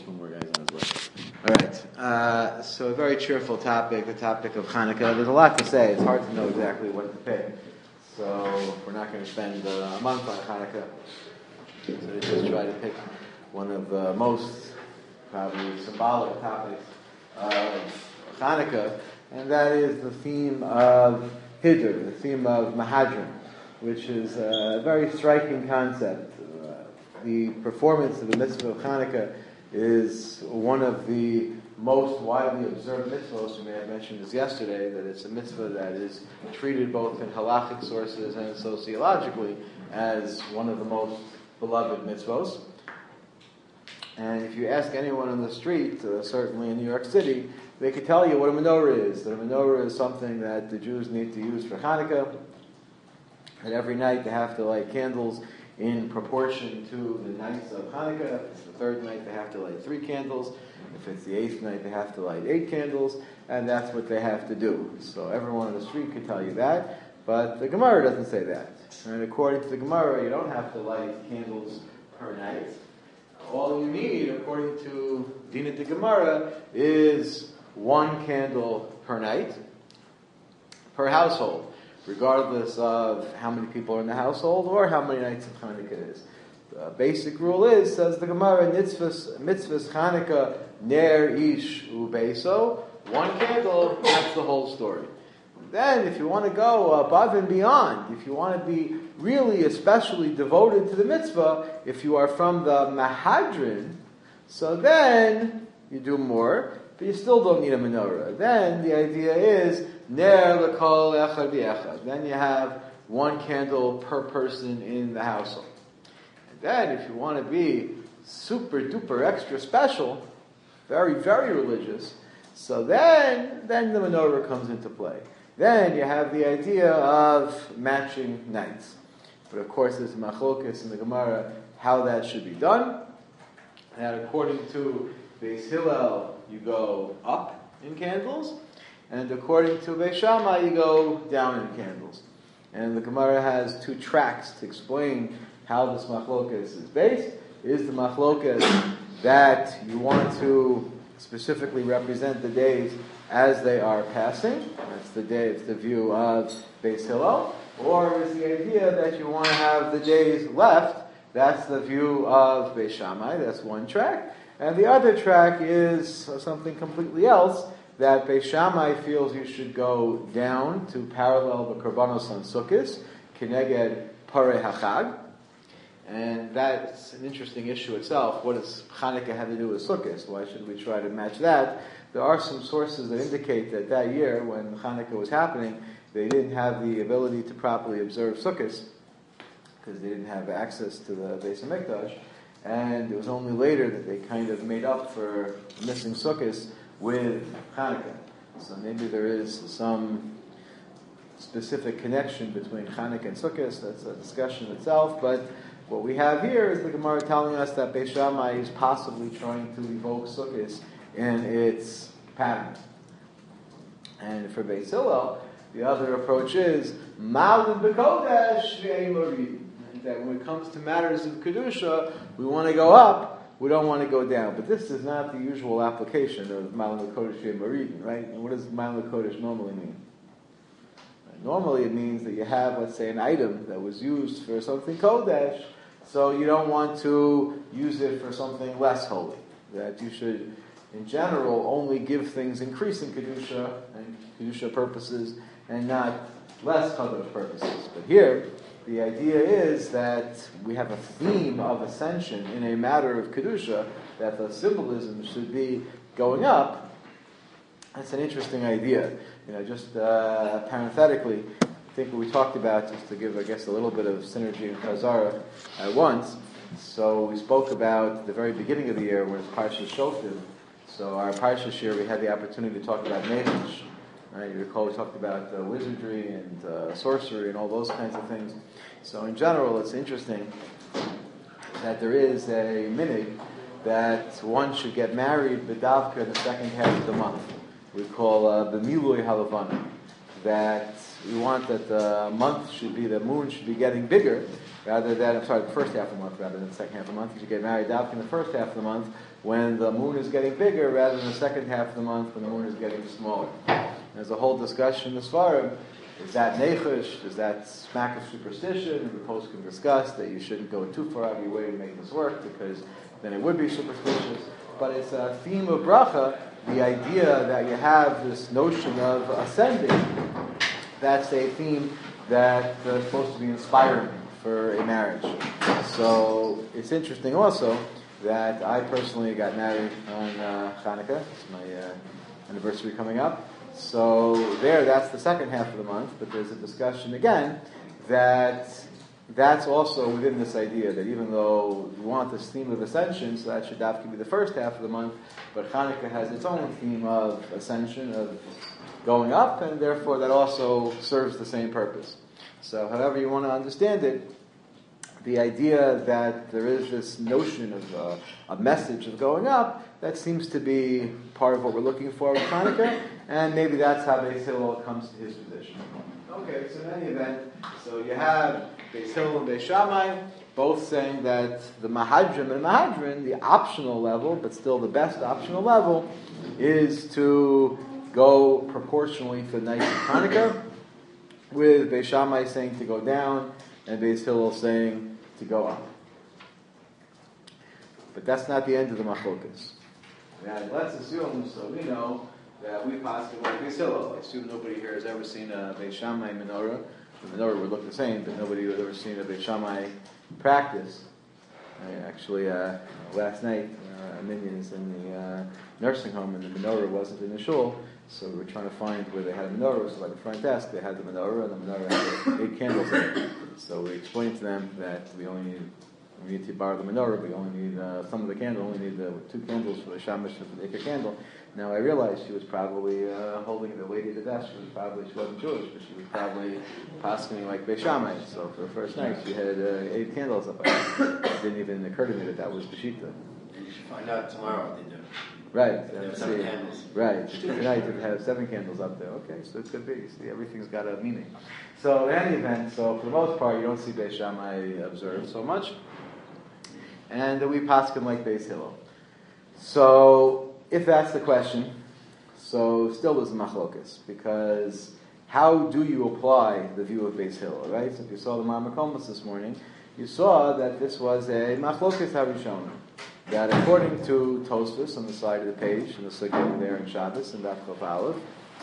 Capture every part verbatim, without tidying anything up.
two more guys on his way. All right. Uh, so a very cheerful topic, the topic of Hanukkah. There's a lot to say. It's hard to know exactly what to pick. So we're not going to spend uh, a month on Hanukkah. So let's just try to pick one of the most probably symbolic topics of Hanukkah, and that is the theme of Hiddur, the theme of Mahadran, which is a very striking concept. Uh, the performance of the mitzvah of Hanukkah is one of the most widely observed mitzvahs. We may have mentioned this yesterday, that it's a mitzvah that is treated both in halachic sources and sociologically as one of the most beloved mitzvahs. And if you ask anyone on the street, uh, certainly in New York City, they could tell you what a menorah is. That a menorah is something that the Jews need to use for Hanukkah. And every night they have to light candles in proportion to the nights of Hanukkah. If it's the third night, they have to light three candles. If it's the eighth night, they have to light eight candles. And that's what they have to do. So everyone on the street could tell you that. But the Gemara doesn't say that. And according to the Gemara, you don't have to light candles per night. All you need, according to Dina de Gemara, is one candle per night, per household, regardless of how many people are in the household or how many nights of Hanukkah it is. The basic rule is, says the Gemara, mitzvahs, mitzvahs Hanukkah ner ish ubeso, one candle, that's the whole story. Then, if you want to go above and beyond, if you want to be really especially devoted to the mitzvah, if you are from the Mahadran, so then you do more, but you still don't need a menorah. Then the idea is ner l'kol echad v'echad. Then you have one candle per person in the household. And then, if you want to be super duper extra special, very very religious, so then then the menorah comes into play. Then you have the idea of matching nights. But of course there's machlokas in the Gemara how that should be done. And according to Beis Hillel, you go up in candles. And according to Beis Shammai, you go down in candles. And the Gemara has two tracks to explain how this machlokas is based. Is the machlokas that you want to specifically represent the days as they are passing? That's the day, it's the view of Beis Hillel. Or is the idea that you want to have the days left? That's the view of Beis Shammai. That's one track. And the other track is something completely else, that Beis Shammai feels you should go down to parallel the Korbanos on Sukkos, Keneged Parei HaChag. And that's an interesting issue itself. What does Hanukkah have to do with Sukkot? Why should we try to match that? There are some sources that indicate that that year, when Hanukkah was happening, they didn't have the ability to properly observe Sukkot, because they didn't have access to the Beis HaMikdash, and it was only later that they kind of made up for missing Sukkot with Hanukkah. So maybe there is some specific connection between Hanukkah and Sukkot. That's a discussion itself, but what we have here is the Gemara telling us that Beis Shammai is possibly trying to evoke Sukkot in its pattern. And for Beis Hillel, the other approach is Malin b'kodesh v'eimorid. That when it comes to matters of Kedusha, we want to go up, we don't want to go down. But this is not the usual application of Malin b'kodesh v'eimorid, right? And what does Malin b'kodesh normally mean? Normally it means that you have, let's say, an item that was used for something kodesh, so you don't want to use it for something less holy. That you should, in general, only give things increasing kedusha and kedusha purposes, and not less kadosh purposes. But here, the idea is that we have a theme of ascension in a matter of kedusha, that the symbolism should be going up. That's an interesting idea. You know, just uh, parenthetically, I think what we talked about, just to give, I guess, a little bit of synergy and chazara at once. So we spoke about the very beginning of the year when it's Parshas Shoftim. So our Parshas year, we had the opportunity to talk about Nefish. Right? You recall we talked about uh, wizardry and uh, sorcery and all those kinds of things. So in general, it's interesting that there is a minhag that one should get married b'davka in the second half of the month. We call uh, b'milui halavana. That we want that the month should be, the moon should be getting bigger, rather than, I'm sorry, the first half of the month rather than the second half of the month. You should get married dafka in the first half of the month when the moon is getting bigger rather than the second half of the month when the moon is getting smaller. There's a whole discussion in the Svarim. Is that nechush? Is that smack of superstition? And the post can discuss that you shouldn't go too far out of your way to make this work because then it would be superstitious. But it's a theme of bracha, the idea that you have this notion of ascending. That's a theme that is supposed to be inspiring for a marriage. So it's interesting also that I personally got married on uh, Hanukkah. It's my uh, anniversary coming up. So there, that's the second half of the month, but there's a discussion again that that's also within this idea that even though you want this theme of ascension, so that should have to be the first half of the month, but Hanukkah has its own theme of ascension, of going up, and therefore that also serves the same purpose. So however you want to understand it, the idea that there is this notion of uh, a message of going up, that seems to be part of what we're looking for with Hanukkah, and maybe that's how Beis Hillel comes to his position. Okay, so in any event, so you have Beis Hillel and Beis Shammai both saying that the Mahadrim and Mahadrin, the optional level, but still the best optional level, is to go proportionally for the nights of Hanukkah, with Beis Shammai saying to go down, and Beis Hillel saying to go up. But that's not the end of the machlokas. Now, let's assume, so we know that we possibly like Beis Hillel. I assume nobody here has ever seen a Beis Shammai menorah. The menorah would look the same, but nobody has ever seen a Beis Shammai practice. I actually, uh, last night, uh, minions in the uh, nursing home, and the menorah wasn't in the shul, so we were trying to find where they had a menorah. So by the front desk, they had the menorah, and the menorah had eight candles in it. So we explained to them that we only need, we need to borrow the menorah, we only need uh, some of the candle, only need uh, two candles for the shamash and for the ikar candle. Now I realized she was probably uh, holding the lady at the desk. She was probably, she wasn't Jewish, but she was probably passing like Beis Shammai. So for the first night, she had uh, eight candles up. It didn't even occur to me that that was Peshita. You should find out tomorrow what they do. Right. They have seven candles. Right. Tonight it has seven candles up there. Okay, so it could be. See, everything's got a meaning. So in any event, so for the most part, you don't see Beis Shammai observed so much. And we paskin like Beis Hillel. So if that's the question, so still there's a machlokas, because how do you apply the view of Beis Hillel, right? So if you saw the Marmakomas this morning, you saw that this was a machlokas harishona. That according to Tosfos on the side of the page, in the sugya there in Shabbos, and Daf Chof Aleph,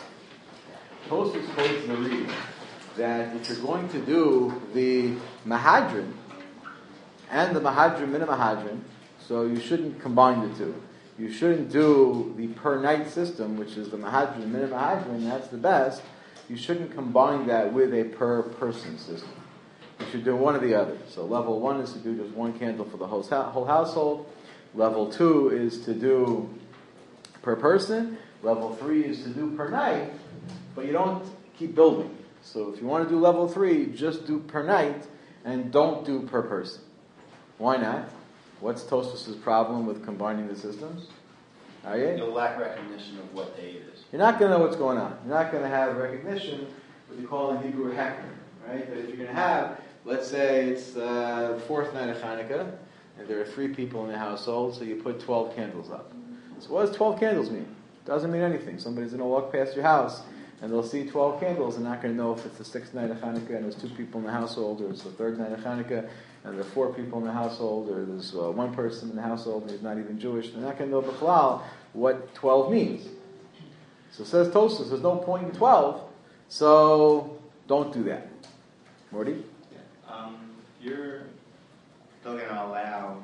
Tosfos quotes the read that if you're going to do the Mahadrin and the Mahadrin min Mahadrin, so you shouldn't combine the two. You shouldn't do the per night system, which is the Mahadrin min Mahadrin, that's the best. You shouldn't combine that with a per person system. You should do one or the other. So level one is to do just one candle for the whole whole household. Level two is to do per person. Level three is to do per night, but you don't keep building. So if you want to do level three, just do per night and don't do per person. Why not? What's Tosfos' problem with combining the systems? Are you? You'll lack recognition of what day it is. You're not going to know what's going on. You're not going to have recognition, what you call in Hebrew hecker, right? But if you're going to have, let's say it's the fourth night of Hanukkah, and there are three people in the household, so you put twelve candles up. So what does twelve candles mean? It doesn't mean anything. Somebody's going to walk past your house, and they'll see twelve candles, and not going to know if it's the sixth night of Hanukkah, and there's two people in the household, or it's the third night of Hanukkah, and there are four people in the household, or there's uh, one person in the household, and he's not even Jewish. They're not going to know b'chalal what twelve means. So says Tosfos, there's no point in twelve, so don't do that. Morty? Yeah. Um, you're still going to allow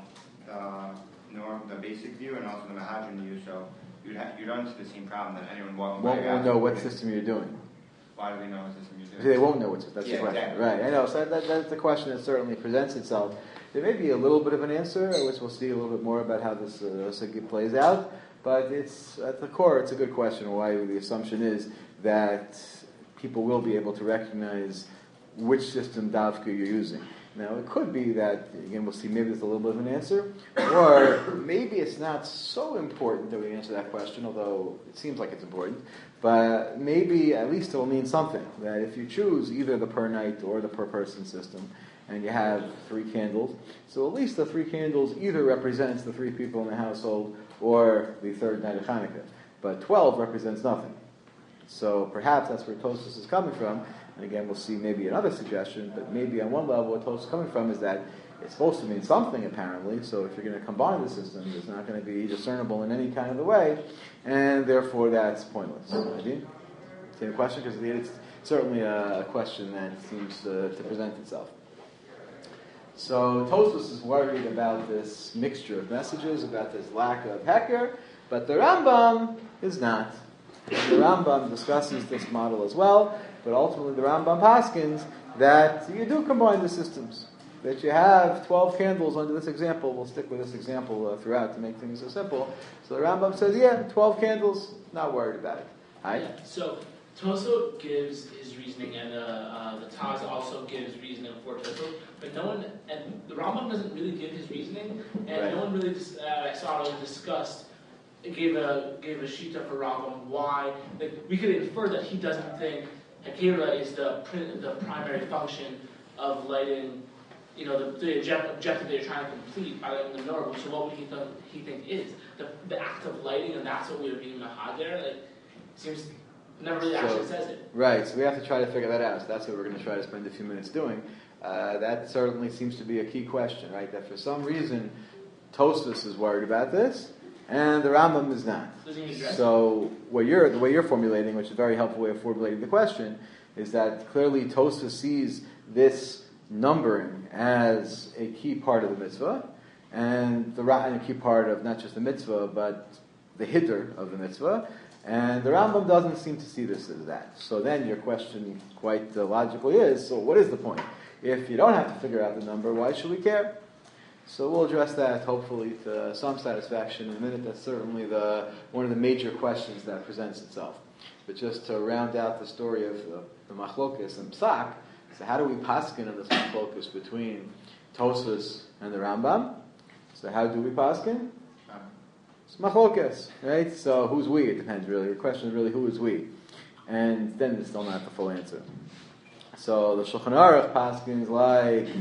the norm, the basic view, and also the Mahadran view, so you'd, ha- you'd run into the same problem that anyone walking Won't by your house know what would- system you're doing. Why do they know what system you're doing? See, they won't know what's that's Yeah, the question, exactly. right? I know. So that, that's the question that certainly presents itself. There may be a little bit of an answer, which we'll see a little bit more about how this uh, sugya plays out. But it's at the core, it's a good question. Why the assumption is that people will be able to recognize which system davka you're using. Now, it could be that, again, we'll see maybe there's a little bit of an answer, or maybe it's not so important that we answer that question, although it seems like it's important, but maybe at least it'll mean something, that if you choose either the per night or the per person system, and you have three candles. So at least the three candles either represents the three people in the household or the third night of Hanukkah. But twelve represents nothing. So perhaps that's where Tosfos is coming from. And again, we'll see maybe another suggestion, but maybe on one level what Tosfos is coming from is that it's supposed to mean something apparently, so if you're going to combine the systems, it's not going to be discernible in any kind of a way, and therefore that's pointless. Idea? Same question? Because it's certainly a question that seems to, to present itself. So Tosfos is worried about this mixture of messages, about this lack of heker, but the Rambam is not. The Rambam discusses this model as well, but ultimately the Rambam paskins that you do combine the systems. That you have twelve candles under this example. We'll stick with this example uh, throughout to make things so simple. So the Rambam says, yeah, twelve candles, not worried about it. Right? Yeah, so Toso gives his reasoning, and uh, uh, the Taz also gives reasoning for Toso, but no one, and the Rambam doesn't really give his reasoning, and Right. no one really, dis- uh, I saw it discussed, it gave a gave a shita for Rambam why, like, we could infer that he doesn't think Hakira is the prin- the primary function of lighting, you know, the, the object- objective that you're trying to complete by lighting the menorah. So what would he think he think is the the act of lighting, and that's what we are being mahad there? Like, seems never really actually So- says it. Right, so we have to try to figure that out. So that's what we're going to try to spend a few minutes doing. Uh, that certainly seems to be a key question, right? That for some reason, Tosfos is worried about this, and the Rambam is not. Doesn't even address it. So what you're, the way you're formulating, which is a very helpful way of formulating the question, is that clearly Tosfos sees this numbering as a key part of the mitzvah, and the and a key part of not just the mitzvah, but the hitter of the mitzvah. And the Rambam doesn't seem to see this as that. So then your question quite uh, logically is, so what is the point? If you don't have to figure out the number, why should we care? So we'll address that hopefully to some satisfaction in a minute. That's certainly the one of the major questions that presents itself. But just to round out the story of the, the Machlokes and Psak, so how do we paskin in this Machlokes between Tosfos and the Rambam? So how do we paskin? It's Machlokes, right? So who's we? It depends really. The question is really who is we? And then it's still not the full answer. So the Shulchan Aruch paskins like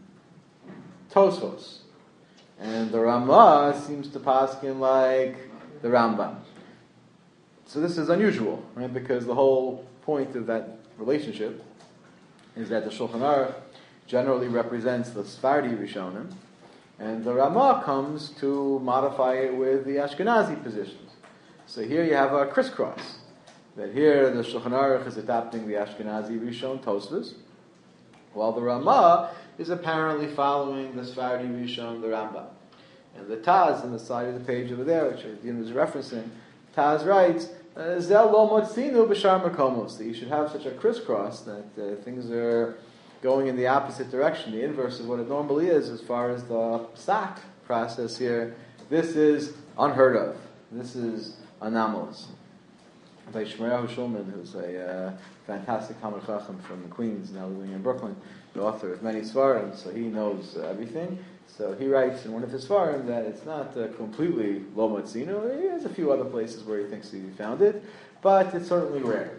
Tosfos. And the Ramah seems to paskin like the Rambam. So this is unusual, right? Because the whole point of that relationship is that the Shulchan Aruch generally represents the Sephardi Rishonim, and the Ramah comes to modify it with the Ashkenazi positions. So here you have a crisscross. That here the Shulchan Aruch is adopting the Ashkenazi Rishon Tosfos, while the Ramah is apparently following the Sephardi Rishon, the Rambam. And the Taz on the side of the page over there, which Dean was referencing, Taz writes, Zel lo motzinu b'shar makomos, that you should have such a crisscross that uh, things are going in the opposite direction, the inverse of what it normally is as far as the psak process here. This is unheard of. This is anomalous. By Shmuel Shulman, who's a uh, fantastic Talmid Chacham from Queens, now living in Brooklyn, the author of many Svarim, so he knows uh, everything. So he writes in one of his Svarim that it's not uh, completely lo motzinu. He has a few other places where he thinks he found it, but it's certainly rare.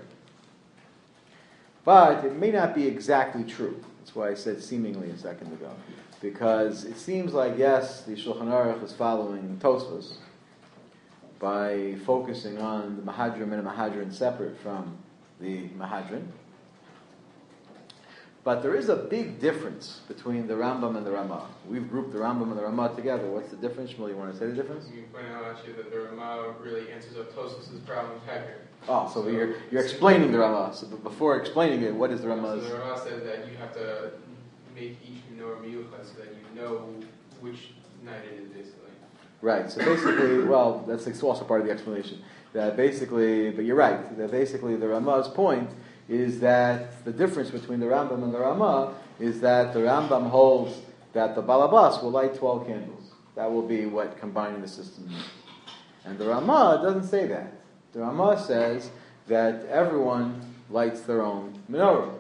But it may not be exactly true. That's why I said seemingly a second ago. Because it seems like, yes, the Shulchan Aruch is following Tosfos by focusing on the Mahadrim and the Mahadrin separate from the Mahadrin. But there is a big difference between the Rambam and the Ramah. We've grouped the Rambam and the Ramah together. What's the difference? Shmuel, you want to say the difference? You point out actually that the Ramah really answers up Tosfos' problem with Hecker. Oh, so you're, you're explaining the Ramah. So before explaining it, what is the So Ramah's? the Ramah says that you have to make each menorah miyuchad so that you know which night it is, basically. Right, so basically, well, that's also part of the explanation. That basically, but you're right, that basically the Ramah's point is that the difference between the Rambam and the Ramah is that the Rambam holds that the Balabas will light twelve candles. That will be what combining the system means. And the Ramah doesn't say that. The Ramah says that everyone lights their own menorah,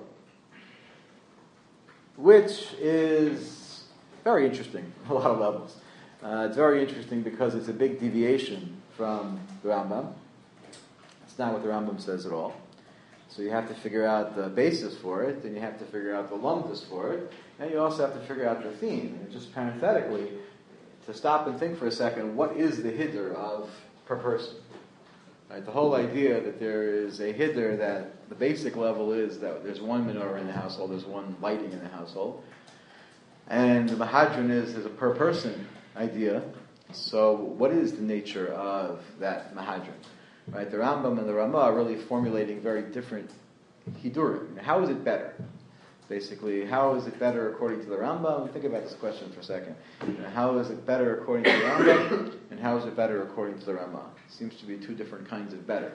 which is very interesting on a lot of levels. Uh, it's very interesting because it's a big deviation from the Rambam. It's not what the Rambam says at all. So you have to figure out the basis for it, and you have to figure out the lumdus for it, and you also have to figure out the theme. And just parenthetically, to stop and think for a second, what is the hiddur of per person? Right? The whole idea that there is a hiddur, that the basic level is that there's one menorah in the household, there's one lighting in the household, and the mahadran is, is a per person idea. So what is the nature of that mahadran? Right? The Rambam and the Ramah are really formulating very different hidurim. How is it better? Basically, how is it better according to the Rambam? Think about this question for a second. You know, how is it better according to the Rambam, and how is it better according to the Ramah? Seems to be two different kinds of better.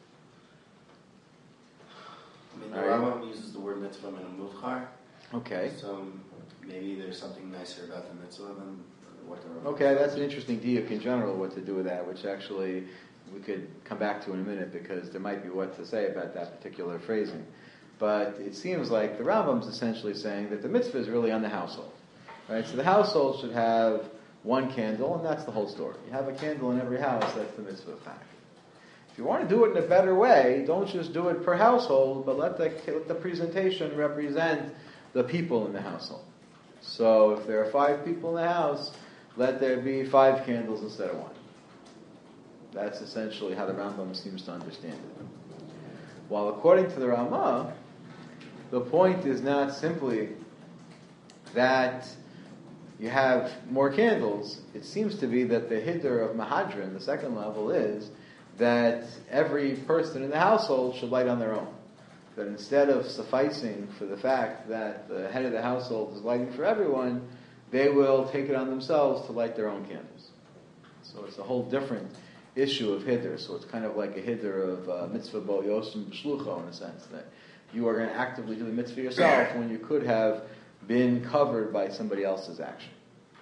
I mean, the All right. Rambam uses the word mitzvah in a muvchar. Okay. So maybe there's something nicer about the mitzvah than what the Rambam Okay, that's an interesting diuk in general, what to do with that, which actually we could come back to in a minute, because there might be what to say about that particular phrasing. But it seems like the Rambam's essentially saying that the mitzvah is really on the household. Right? So the household should have one candle, and that's the whole story. You have a candle in every house, that's the mitzvah fact. If you want to do it in a better way, don't just do it per household, but let the, let the presentation represent the people in the household. So if there are five people in the house, let there be five candles instead of one. That's essentially how the Rambam seems to understand it. While according to the Ramah, the point is not simply that you have more candles. It seems to be that the hiddur of Mahadran, the second level, is that every person in the household should light on their own. That instead of sufficing for the fact that the head of the household is lighting for everyone, they will take it on themselves to light their own candles. So it's a whole different issue of hiddur. So it's kind of like a hiddur of uh, mitzvah bo yosim b'shlucho, in a sense, that you are going to actively do the mitzvah yourself when you could have been covered by somebody else's action.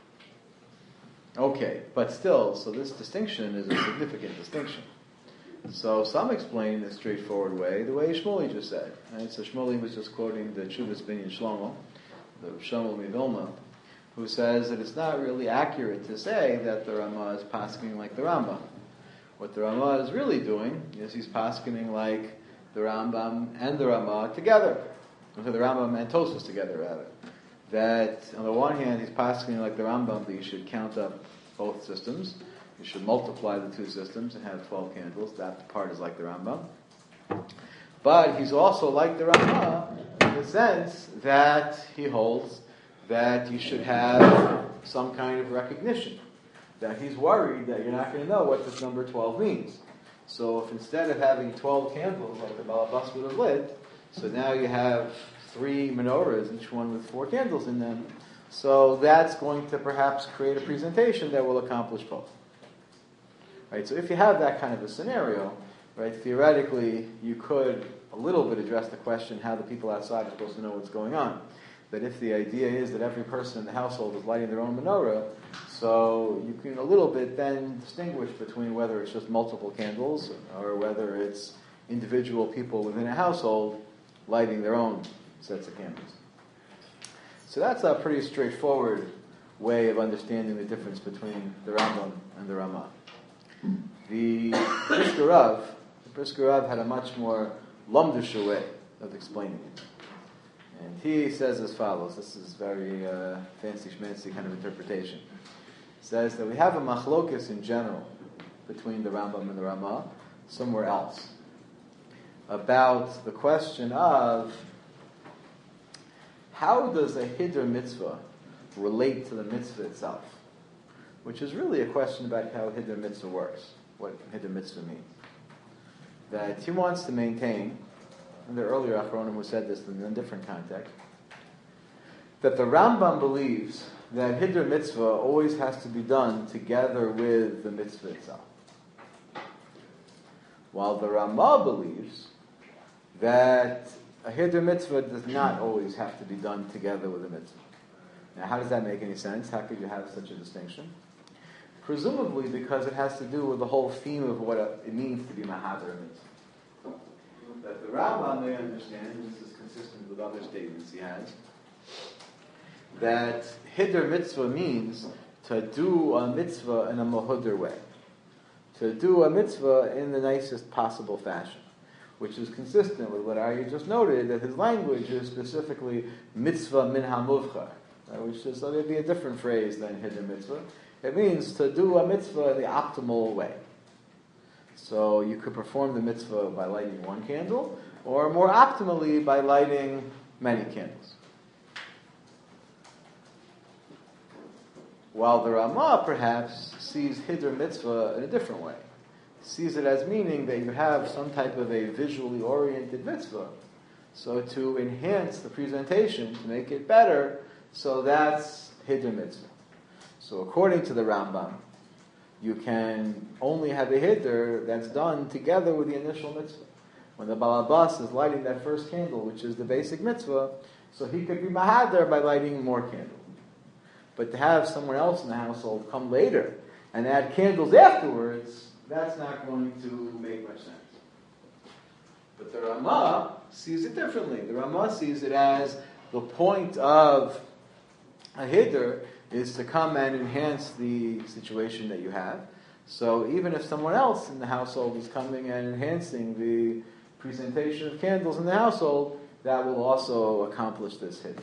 Okay, but still, so this distinction is a significant distinction. So some explain in a straightforward way, the way Shmuley just said. Right? So Shmuley was just quoting the Chuvas Binyan Shlomo, the Shlomo Mivilna, who says that it's not really accurate to say that the Ramah is paskening like the Rambam. What the Ramah is really doing is he's paskening like the Rambam and the Ramah together. The Rambam and Tosfos together, rather. That on the one hand he's paskening like the Rambam, that you should count up both systems. You should multiply the two systems and have twelve candles. That part is like the Rambam. But he's also like the Ramah in the sense that he holds that you should have some kind of recognition. That he's worried that you're not going to know what this number twelve means. So if instead of having twelve candles like the Balabas would have lit, so now you have three menorahs, each one with four candles in them, so that's going to perhaps create a presentation that will accomplish both. Right, so if you have that kind of a scenario, right, theoretically you could a little bit address the question how the people outside are supposed to know what's going on. That if the idea is that every person in the household is lighting their own menorah, so you can a little bit then distinguish between whether it's just multiple candles or whether it's individual people within a household lighting their own sets of candles. So that's a pretty straightforward way of understanding the difference between the Rambam and the Ramah. The Brisker Rav, the Brisker Rav had a much more lumdisha way of explaining it. And he says as follows, this is very uh, fancy schmancy kind of interpretation. He says that we have a machlokus in general between the Rambam and the Ramah somewhere else about the question of how does a hiddur mitzvah relate to the mitzvah itself, which is really a question about how hiddur mitzvah works, what hiddur mitzvah means. That he wants to maintain, and the earlier Achronim who said this in a different context, that the Rambam believes that hiddur mitzvah always has to be done together with the mitzvah itself. While the Ramah believes that a hiddur mitzvah does not always have to be done together with a mitzvah. Now, how does that make any sense? How could you have such a distinction? Presumably because it has to do with the whole theme of what it means to be mahaber mitzvah. That the Rambam may understand, and this is consistent with other statements he has, that hiddur mitzvah means to do a mitzvah in a mahudr way. To do a mitzvah in the nicest possible fashion. which is consistent with what I just noted, that his language is specifically mitzvah min hamuvchar, right, which is maybe a different phrase than hider mitzvah. It means to do a mitzvah the optimal way. So you could perform the mitzvah by lighting one candle, or more optimally by lighting many candles. While the Ramah perhaps sees hider mitzvah in a different way. Sees it as meaning that you have some type of a visually oriented mitzvah. So to enhance the presentation, to make it better, so that's hider mitzvah. So according to the Rambam, you can only have a hider that's done together with the initial mitzvah. When the balabas is lighting that first candle, which is the basic mitzvah, so he could be mahader by lighting more candles. But to have someone else in the household come later and add candles afterwards, that's not going to make much sense. But the Ramah sees it differently. The Ramah sees it as the point of a hider is to come and enhance the situation that you have. So even if someone else in the household is coming and enhancing the presentation of candles in the household, that will also accomplish this hider.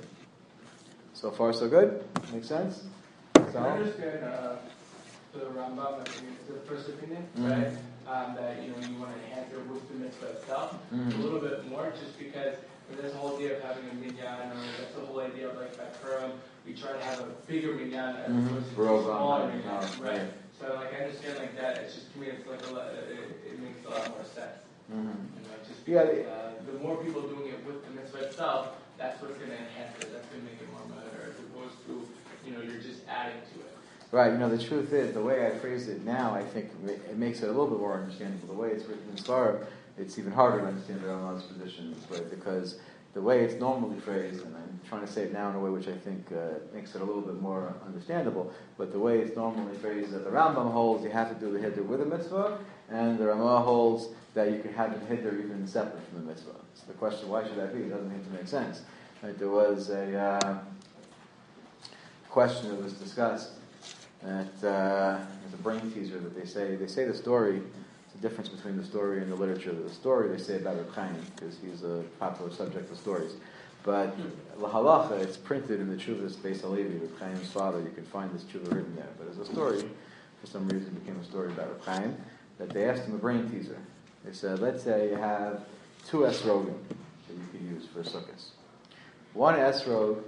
So far, so good? Makes sense? So? I understand uh, the Rambam, I think it's the first opinion, Mm-hmm. right? Um, that you know you want to enhance it with the mitzvah itself Mm-hmm. a little bit more, just because there's a whole idea of having a minyan, or that's the whole idea of like Bechram. We try to have a bigger minyan as Mm-hmm. opposed to Bro, a smaller bro, minyan, no, right? right. So like I understand like that. It's just to me, it's like a lot, it, it makes a lot more sense. Mm-hmm. You know, just Yeah, because, uh, the more people doing it with the mitzvah itself, that's what's going to enhance it. That's going to make it more better, as opposed to, you know, you're just adding to it. Right, you know, the truth is, the way I phrase it now, I think it makes it a little bit more understandable. The way it's written in Svarim, it's even harder to understand the Ramah's position this way, because the way it's normally phrased, and I'm trying to say it now in a way which I think uh, makes it a little bit more understandable, but the way it's normally phrased, that the Rambam holds you have to do the hider with a mitzvah, and the Ramah holds that you can have the hider even separate from the mitzvah. So the question, why should that be? It doesn't seem to make sense. Right, there was a uh, question that was discussed that uh, there's a brain teaser that they say, they say the story, it's the difference between the story and the literature. The story they say about Reb Chaim, because he's a popular subject of stories. But lahalacha, it's printed in the Chuvas Beis Halevi, Reb Chaim's father. You can find this Chuvah written there. But as a story, for some reason it became a story about Reb Chaim, that they asked him a brain teaser. They said, let's say you have two esrogim that you could use for sukkahs. One esrog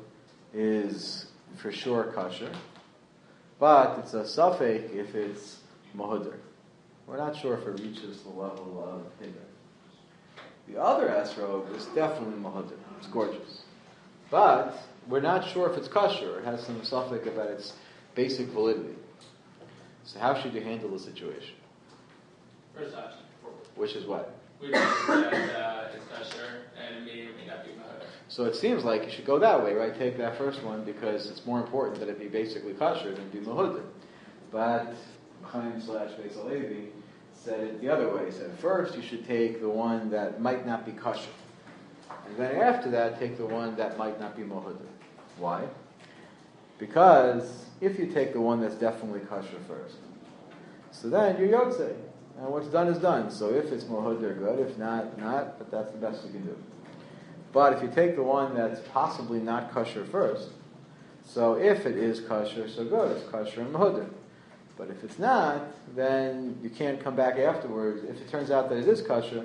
is for sure kosher, but it's a suffix if it's mahudr. We're not sure if it reaches the level of hider. The other esrog is definitely mahudr. It's gorgeous. But we're not sure if it's kosher. It has some suffix about its basic validity. So how should you handle the situation? First option. Which is what? We just said uh, it's kosher, and it may or may not be mahudr. So it seems like you should go that way, right? Take that first one, because it's more important that it be basically kosher than be mahudr. But Chaim slash Beis Halevi said it the other way. He said first you should take the one that might not be kosher, and then after that take the one that might not be mahudr. Why? Because if you take the one that's definitely kosher first, so then you're yotzei, and what's done is done. So if it's mahudr, good. If not, not. But that's the best you can do. But if you take the one that's possibly not kosher first, so if it is kosher, so good, it's kosher and mahudr. But if it's not, then you can't come back afterwards. If it turns out that it is kosher,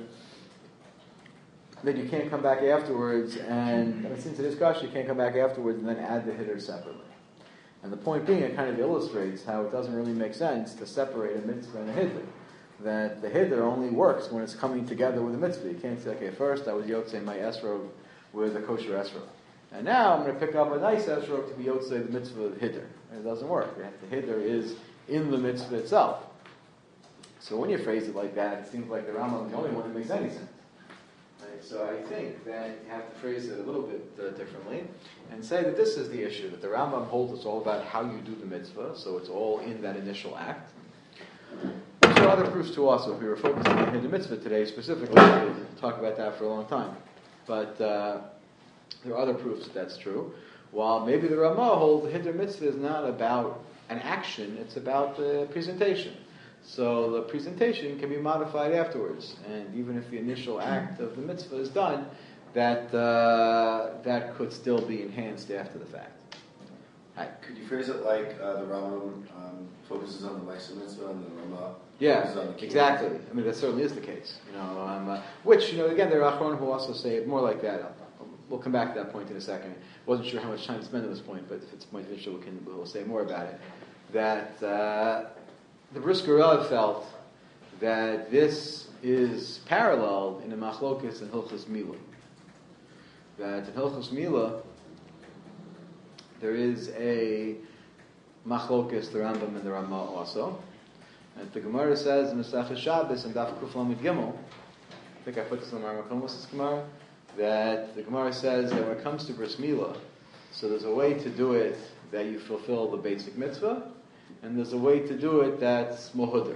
then you can't come back afterwards, and since it is kosher, you can't come back afterwards and then add the hider separately. And the point being, it kind of illustrates how it doesn't really make sense to separate a mitzvah and a hider. That the hider only works when it's coming together with a mitzvah. You can't say, okay, first I was yotzei my esrog with a kosher esrog, and now I'm going to pick up a nice esrog to be yotzei the mitzvah of hider. It doesn't work. The hider is in the mitzvah itself. So when you phrase it like that, it seems like the Rambam is the only one that makes any sense. Right? So I think that you have to phrase it a little bit uh, differently and say that this is the issue, that the Rambam holds it's all about how you do the mitzvah, so it's all in that initial act. There are other proofs too also. If we were focusing on the mitzvah today specifically, we could talk about that for a long time. But uh, there are other proofs that that's true. While maybe the Ramah holds the hider mitzvah is not about an action, it's about the presentation. So the presentation can be modified afterwards, and even if the initial act of the mitzvah is done, that uh, that could still be enhanced after the fact. Hi. Could you phrase it like uh, the Rambam um, focuses on the Maisa Mitzvah and the Rama Yeah, focuses on the Kiyum? exactly. I mean, that certainly is the case. You know, um, uh, which you know, again, there are Achron who also say it more like that. I'll, I'll, we'll come back to that point in a second. Wasn't sure how much time to spend on this point, but if it's a point of interest, we can we'll say more about it. That uh, the Brisker Rav felt that this is paralleled in the Machlokes and Hilchos Milah. That in Hilchos Milah there is a Machlokes, the Rambam and the Ramah also. And the Gemara says in Masechah Shabbos and Daf Kuf Lamed Gimel, I think I put this in the Marmakomus Gemara, that the Gemara says that when it comes to Bris Milah, so there's a way to do it that you fulfill the basic mitzvah, and there's a way to do it that's mohuder.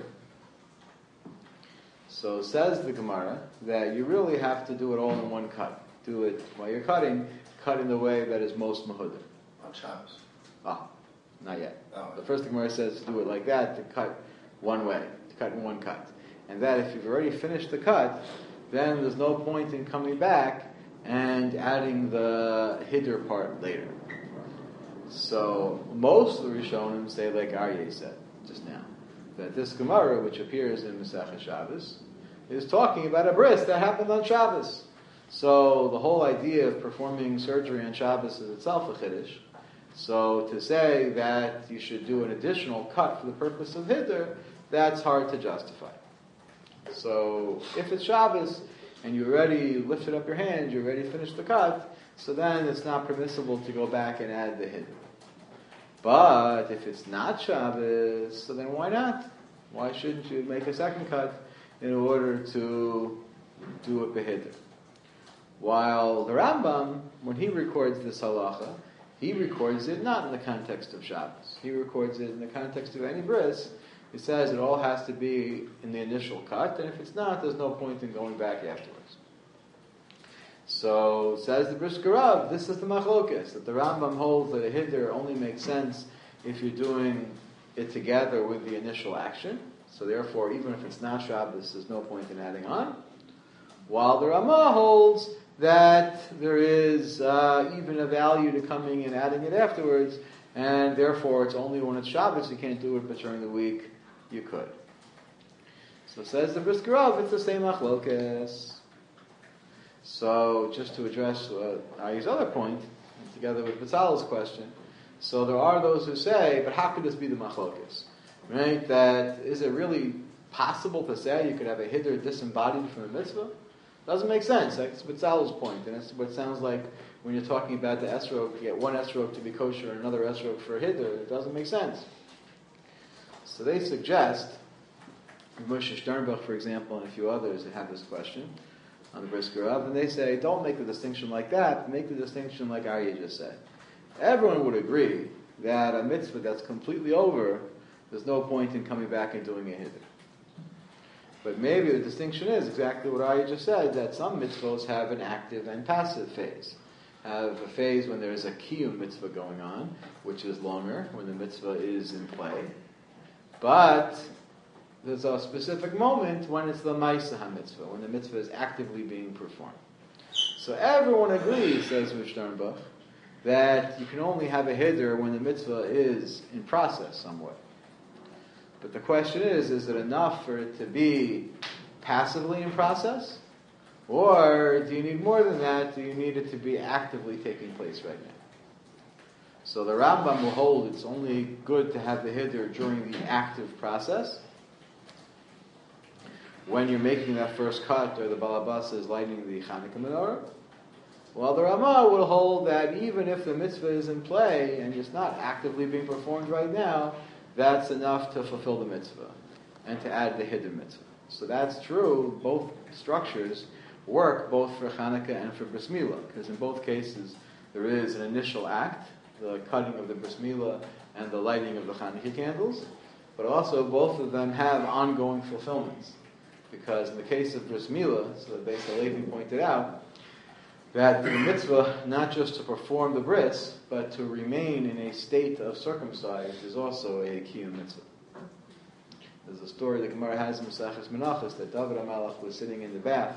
So says the Gemara that you really have to do it all in one cut. Do it while you're cutting, cut in the way that is most mohuder. On Shabbos. Ah, not yet. Oh. The first Gemara says do it like that, to cut one way, to cut in one cut. And that if you've already finished the cut, then there's no point in coming back and adding the hiddur part later. So most of the Rishonim say like Aryeh said just now, that this Gemara, which appears in Masechah Shabbos, is talking about a bris that happened on Shabbos. So the whole idea of performing surgery on Shabbos is itself a chiddush. So to say that you should do an additional cut for the purpose of hiddur, that's hard to justify. So if it's Shabbos and you already lifted up your hand, you already finished the cut, so then it's not permissible to go back and add the hiddur. But if it's not Shabbos, so then why not? Why shouldn't you make a second cut in order to do a behiddur? While the Rambam, when he records this halacha, he records it not in the context of Shabbos. He records it in the context of any bris. He says it all has to be in the initial cut, and if it's not, there's no point in going back afterwards. So, says the Brisker Rav, this is the machlokes, that the Rambam holds that a hiddur only makes sense if you're doing it together with the initial action. So therefore, even if it's not Shabbos, there's no point in adding on. While the Ramah holds that there is uh, even a value to coming and adding it afterwards, and therefore it's only when it's Shabbos you can't do it, but during the week you could. So says the Brisker Rav, it's the same machlokes. So just to address uh, Ari's other point, together with Bezalel's question, so there are those who say, but how could this be the machlokes? Right? That is it really possible to say you could have a hiddur disembodied from the mitzvah? Doesn't make sense. That's Bezalel's point, and that's what it sounds like when you're talking about the esrog. You get one esrog to be kosher and another esrog for a hiddur. It doesn't make sense. So they suggest, Moshe Sternbuch, for example, and a few others that have this question on the Brisker Rav, and they say, don't make the distinction like that, make the distinction like Aryeh just said. Everyone would agree that a mitzvah that's completely over, there's no point in coming back and doing a hiddur. But maybe the distinction is exactly what Aryeh just said, that some mitzvahs have an active and passive phase. Have a phase when there's a kiyum mitzvah going on, which is longer, when the mitzvah is in play. But there's a specific moment when it's the Maisa HaMitzvah, when the mitzvah is actively being performed. So everyone agrees, says Rav Sternbuch, that you can only have a hiddur when the mitzvah is in process somewhat. But the question is, is it enough for it to be passively in process? Or do you need more than that? Do you need it to be actively taking place right now? So the Rambam will hold it's only good to have the hiddur during the active process. When you're making that first cut, or the balabasa is lighting the Chanukah menorah. While the Ramah will hold that even if the mitzvah is in play and it's not actively being performed right now, that's enough to fulfill the mitzvah and to add the hiddur mitzvah. So that's true. Both structures work both for Chanukah and for Bris Milah, because in both cases there is an initial act, the cutting of the Bris Milah and the lighting of the Chanukah candles, but also both of them have ongoing fulfillments. Because in the case of Bris Milah, so that Beis Halevi pointed out, that the mitzvah, not just to perform the bris, but to remain in a state of circumcised, is also a kiyum mitzvah. There's a story the Gemara has in Maseches Menachos that David HaMelech was sitting in the bath.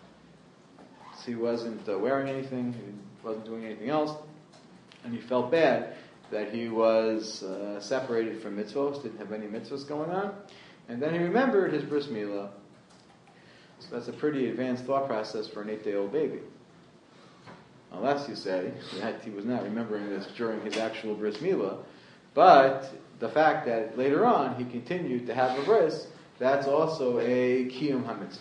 So he wasn't uh, wearing anything, he wasn't doing anything else, and he felt bad that he was uh, separated from mitzvahs, didn't have any mitzvahs going on, and then he remembered his bris milah. So that's a pretty advanced thought process for an eight-day-old baby. Unless you say that he was not remembering this during his actual bris milah, but the fact that later on he continued to have a bris, that's also a kiyum hamitzvah.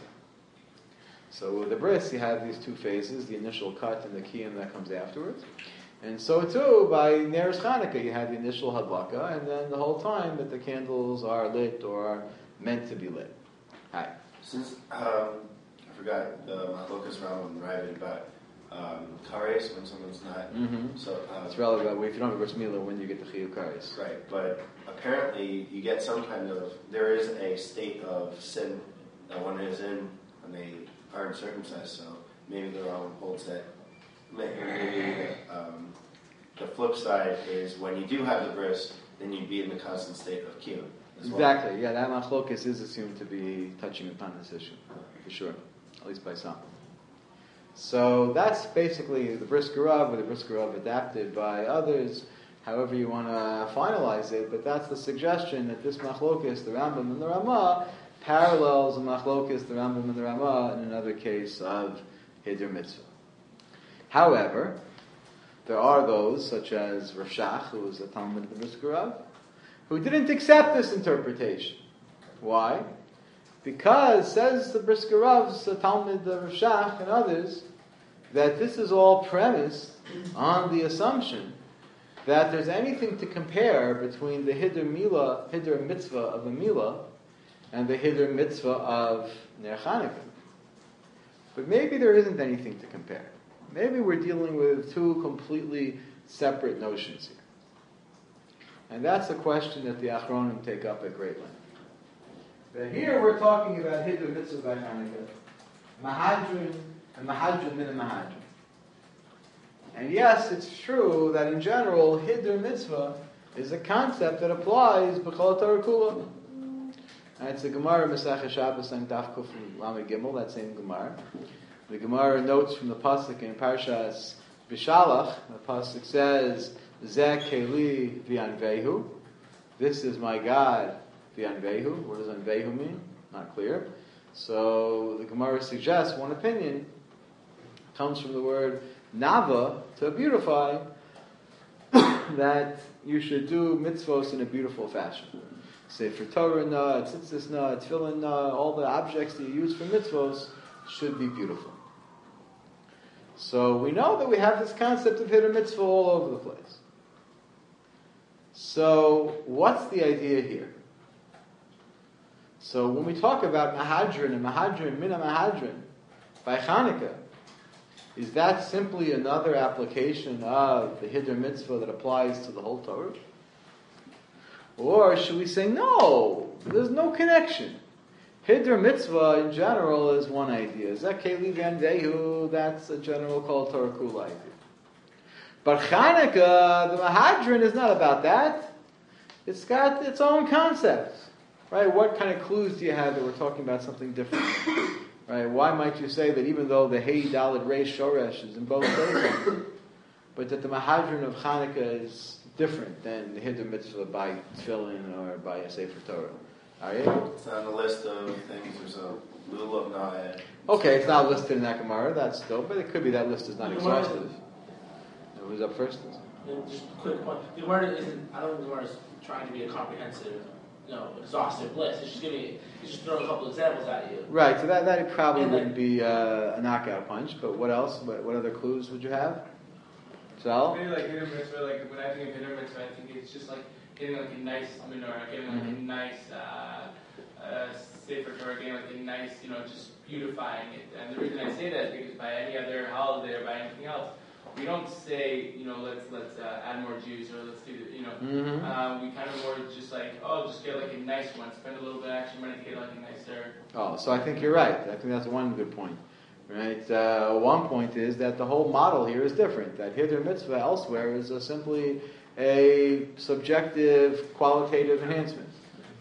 So with the bris, you have these two phases, the initial cut and the kiyum that comes afterwards. And so too, by Neres Chanukah, you have the initial hadlaka, and then the whole time that the candles are lit or are meant to be lit. Hi. Since, um, I forgot the Machlokas Rambam and Ravid about um, kares, when someone's not, Mm-hmm. so... Um, It's relevant. If you don't have a bris milah, when you get the chiyuv kares. Right, but apparently you get some kind of, there is a state of sin that one is in when they aren't circumcised, so maybe the Rambam holds that. Maybe um, the flip side is when you do have the bris, then you'd be in the constant state of kiyum as well. Exactly, yeah, that machlokas is assumed to be touching upon this issue, for sure, at least by some. So that's basically the brisker of, or the brisker of adapted by others, however you want to finalize it, but that's the suggestion that this machlokas, the Rambam and the Ramah, parallels the machlokas, the Rambam and the Ramah, in another case of Hider Mitzvah. However, there are those, such as Rav Shach, who was a Talmud of the Brisker of, who didn't accept this interpretation. Why? Because, says the Brisker Rav's, the Talmud of Rav Shach and others, that this is all premised on the assumption that there's anything to compare between the Hider Milah, Hider Mitzvah of a Milah, and the Hider Mitzvah of Ner Chanukah. But maybe there isn't anything to compare. Maybe we're dealing with two completely separate notions here. And that's a question that the Achronim take up at great length. But here we're talking about Hider Mitzvah by Chanukah, Mahadrin, and Mahadrin min Mahadrin. And yes, it's true that in general, Hider Mitzvah is a concept that applies B'chol Torah Kula. And it's the Gemara Masechah Shabbos and Daf Kuf Lamed Gimel, that same Gemara. The Gemara notes from the pasuk in Parshas Bishalach. The pasuk says, "Zeh keli v'anvehu." This is my God v'anvehu. What does anvehu mean? Not clear. So the Gemara suggests one opinion comes from the word nava, to beautify, that you should do mitzvos in a beautiful fashion. Sefer Torah na, tzitzis na, tefillin na, all the objects that you use for mitzvos should be beautiful. So we know that we have this concept of Hider Mitzvah all over the place. So what's the idea here? So when we talk about Mahadrin and Mahadrin, Mina Mahadrin, by Chanukah, is that simply another application of the Hider Mitzvah that applies to the whole Torah? Or should we say, no, there's no connection. Hider Mitzvah in general is one idea. Zekeli V'anvehu, that's a general called Torah Kula idea. But Chanukah, the Mahadrin, is not about that. It's got its own concept. Right? What kind of clues do you have that we're talking about something different? Right? Why might you say that even though the Hey Daled Reish Shoresh is in both places, but that the Mahadrin of Chanukah is different than the Hider Mitzvah by Tefillin or by a Sefer Torah? Are you? It's on the list of things. There's a Lulav Na'ed. Okay, it's not listed in that Gemara. That's still, but it could be that list is not exhaustive. Who's up first? Just a quick point. The Gemara isn't. I don't think the Gemara is trying to be a comprehensive, you know, exhaustive list. It's just giving. It's just throwing a couple examples at you. Right. So that that probably And then- wouldn't be uh, a knockout punch. But what else? What, what other clues would you have? Sal? Maybe like Hider Mitzvah, like when I think of Hider Mitzvah, I think it's just like getting like a nice menorah, getting like Mhm. a nice uh, uh, Sefer Torah, getting like a nice, you know, just beautifying it. And the reason I say that is because by any other holiday or by anything else, we don't say, you know, let's let's uh, add more Jews or let's do, you know, Mm-hmm. um, we kind of more just like, oh, just get like a nice one, spend a little bit of extra money to get like a nicer. Oh, so I think you're right. I think that's one good point. Right. Uh, one point is that the whole model here is different. That Hider Mitzvah elsewhere is a simply a subjective, qualitative enhancement.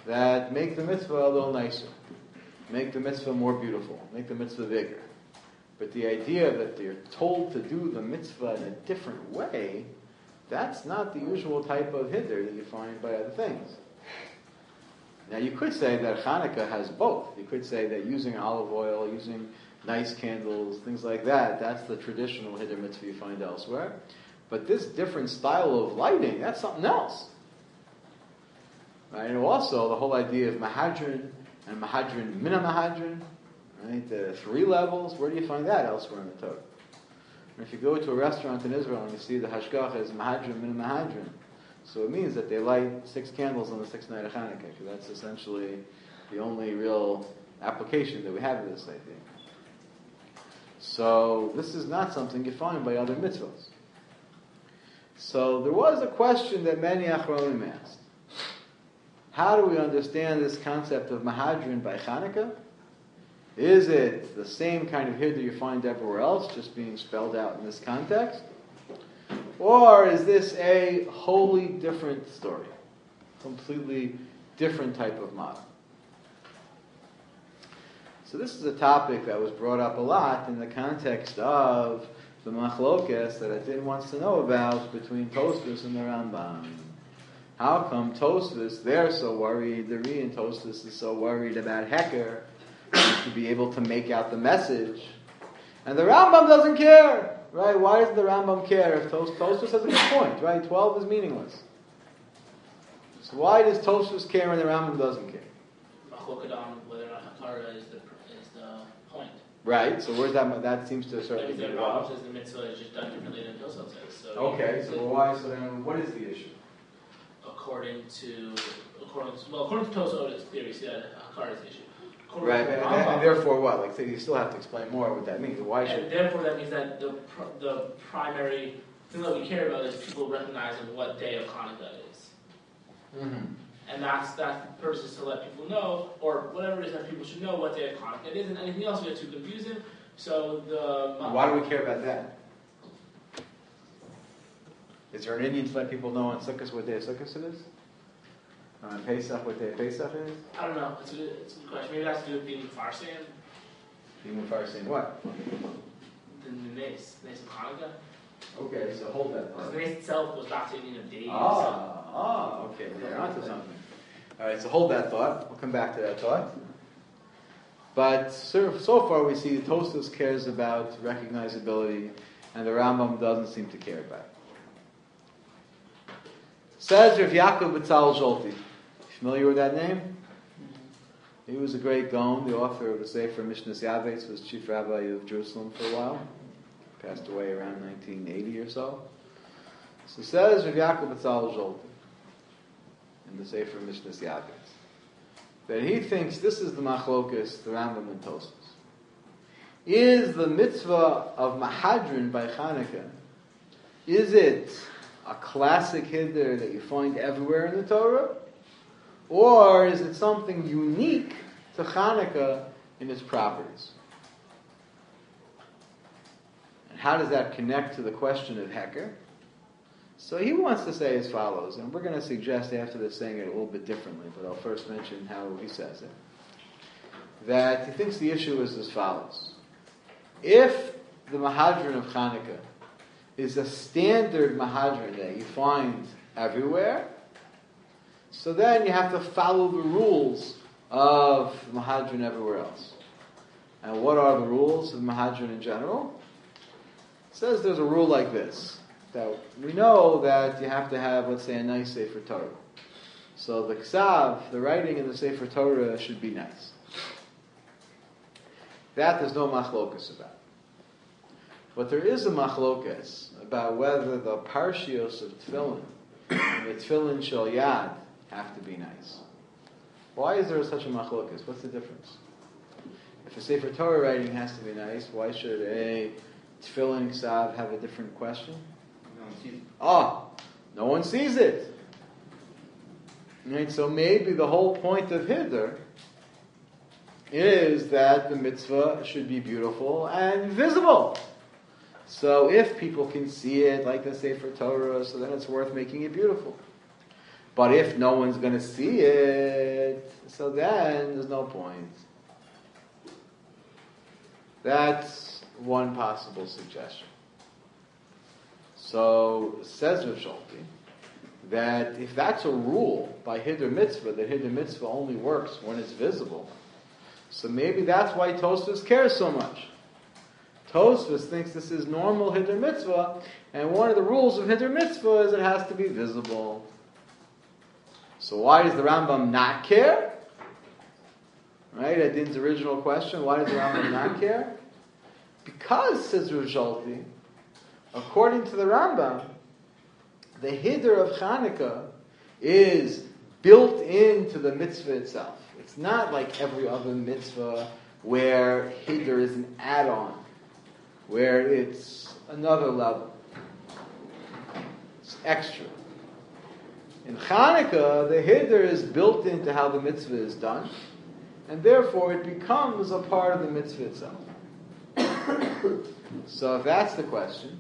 that make the mitzvah a little nicer, make the mitzvah more beautiful, make the mitzvah bigger. But the idea that they're told to do the mitzvah in a different way, that's not the usual type of hider that you find by other things. Now you could say that Hanukkah has both. You could say that using olive oil, using nice candles, things like that, that's the traditional hider mitzvah you find elsewhere. But this different style of lighting, that's something else. Right? And also the whole idea of mahadrin and mahadrin mina mahadrin, right? The three levels, where do you find that elsewhere in the Torah? And if you go to a restaurant in Israel and you see the hashgacha is mahadrin mina mahadrin, so it means that they light six candles on the sixth night of Hanukkah, because that's essentially the only real application that we have of this idea. So this is not something you find by other mitzvahs. So there was a question that many Achronim asked. How do we understand this concept of mahadrin by Hanukkah? Is it the same kind of hider you find everywhere else, just being spelled out in this context? Or is this a wholly different story? Completely different type of model. So this is a topic that was brought up a lot in the context of the machlokes that Adin wants to know about between Tosfos and the Rambam. How come Tosfos, they're so worried, the Ri and Tosfos is so worried about Heker, to be able to make out the message, and the Rambam doesn't care, right? Why doesn't the Rambam care if Tos- Tosfos has a good point, right? twelve is meaningless. So why does Tosfos care and the Rambam doesn't care? Machlokes on whether or not Hakara is the is the point. Right, so where's that, that seems to Because certainly the be Rambam wrong. says the mitzvah is just done differently than Tosaf says. So Okay, so why, so then what is the issue? according to according to, well according to Tosaf's theory, see that Hakara is the issue. According Right, to and, the and, Rambam- and therefore what? Like, so you still have to explain more what that means. Why should... And therefore, that means that the pr- the primary thing that we care about is people recognizing what day of Hanukkah is, Mm-hmm. and that's that's the purpose is to let people know, or whatever it is that people should know what day of Hanukkah it is, and anything else we get too confusing. So the Why do we care about that? Is there an Indian to let people know on Sukkot what day of Sukkot it is? On Pesach what day of Pesach it is? I don't know. It's a good, it's a good question. Maybe it has to do with being Farsi and Even if I saying what? the Nes, Nes of Hanukkah. Okay, so hold that Because thought. the Nes itself goes back to Indian of days. Ah, ah, okay, we're onto something. All right, so hold that thought. We'll come back to that thought. But so, so far we see the Tosfos cares about recognizability, and the Rambam doesn't seem to care about it. Says Rav Yaakov Betzalel Zolti. Familiar with that name? He was a great Gaon, the author of the Sefer Mishnas Yavetz, was chief rabbi of Jerusalem for a while. Passed away around nineteen eighty or so. So says Rav Yaakov Betzalel Zolti in the Sefer Mishnas Yavetz that he thinks this is the machlokus, the Rambam and Tosfos. Is the mitzvah of Mahadrin by Chanukah, is it a classic hider that you find everywhere in the Torah? Or is it something unique to Chanukah in its properties? And how does that connect to the question of Heker? So he wants to say as follows, and we're going to suggest after this saying it a little bit differently, but I'll first mention how he says it. That he thinks the issue is as follows. If the Mahadran of Chanukah is a standard Mahadran that you find everywhere, so then you have to follow the rules of Mahadran everywhere else. And what are the rules of Mahadran in general? It says there's a rule like this. That we know that you have to have, let's say, a nice Sefer Torah. So the Ksav, the writing in the Sefer Torah should be nice. That there's no machlokas about. But there is a machlokas about whether the parshios of Tefillin and the Tefillin Shel Yad have to be nice. Why is there such a machlokas? What's the difference? If a Sefer Torah writing has to be nice, why should a Tefillin Ksav have a different question? No one sees it. Ah, no one sees it. Right? So maybe the whole point of Hider is that the mitzvah should be beautiful and visible. So if people can see it like the Sefer Torah, so then it's worth making it beautiful. But if no one's going to see it, so then there's no point. That's one possible suggestion. So, says Rav Sholti, that if that's a rule by Hiddur Mitzvah, that Hiddur Mitzvah only works when it's visible, so maybe that's why Tosfos cares so much. Tosfos thinks this is normal Hiddur Mitzvah, and one of the rules of Hiddur Mitzvah is it has to be visible. So why does the Rambam not care? Right, Adin's original question, why does the Rambam not care? Because, says Rav Sholti, according to the Rambam, the Hiddur of Chanukah is built into the mitzvah itself. It's not like every other mitzvah where Hiddur is an add-on, where it's another level. It's extra. In Chanukah, the Hiddur is built into how the mitzvah is done, and therefore it becomes a part of the mitzvah itself. So if that's the question,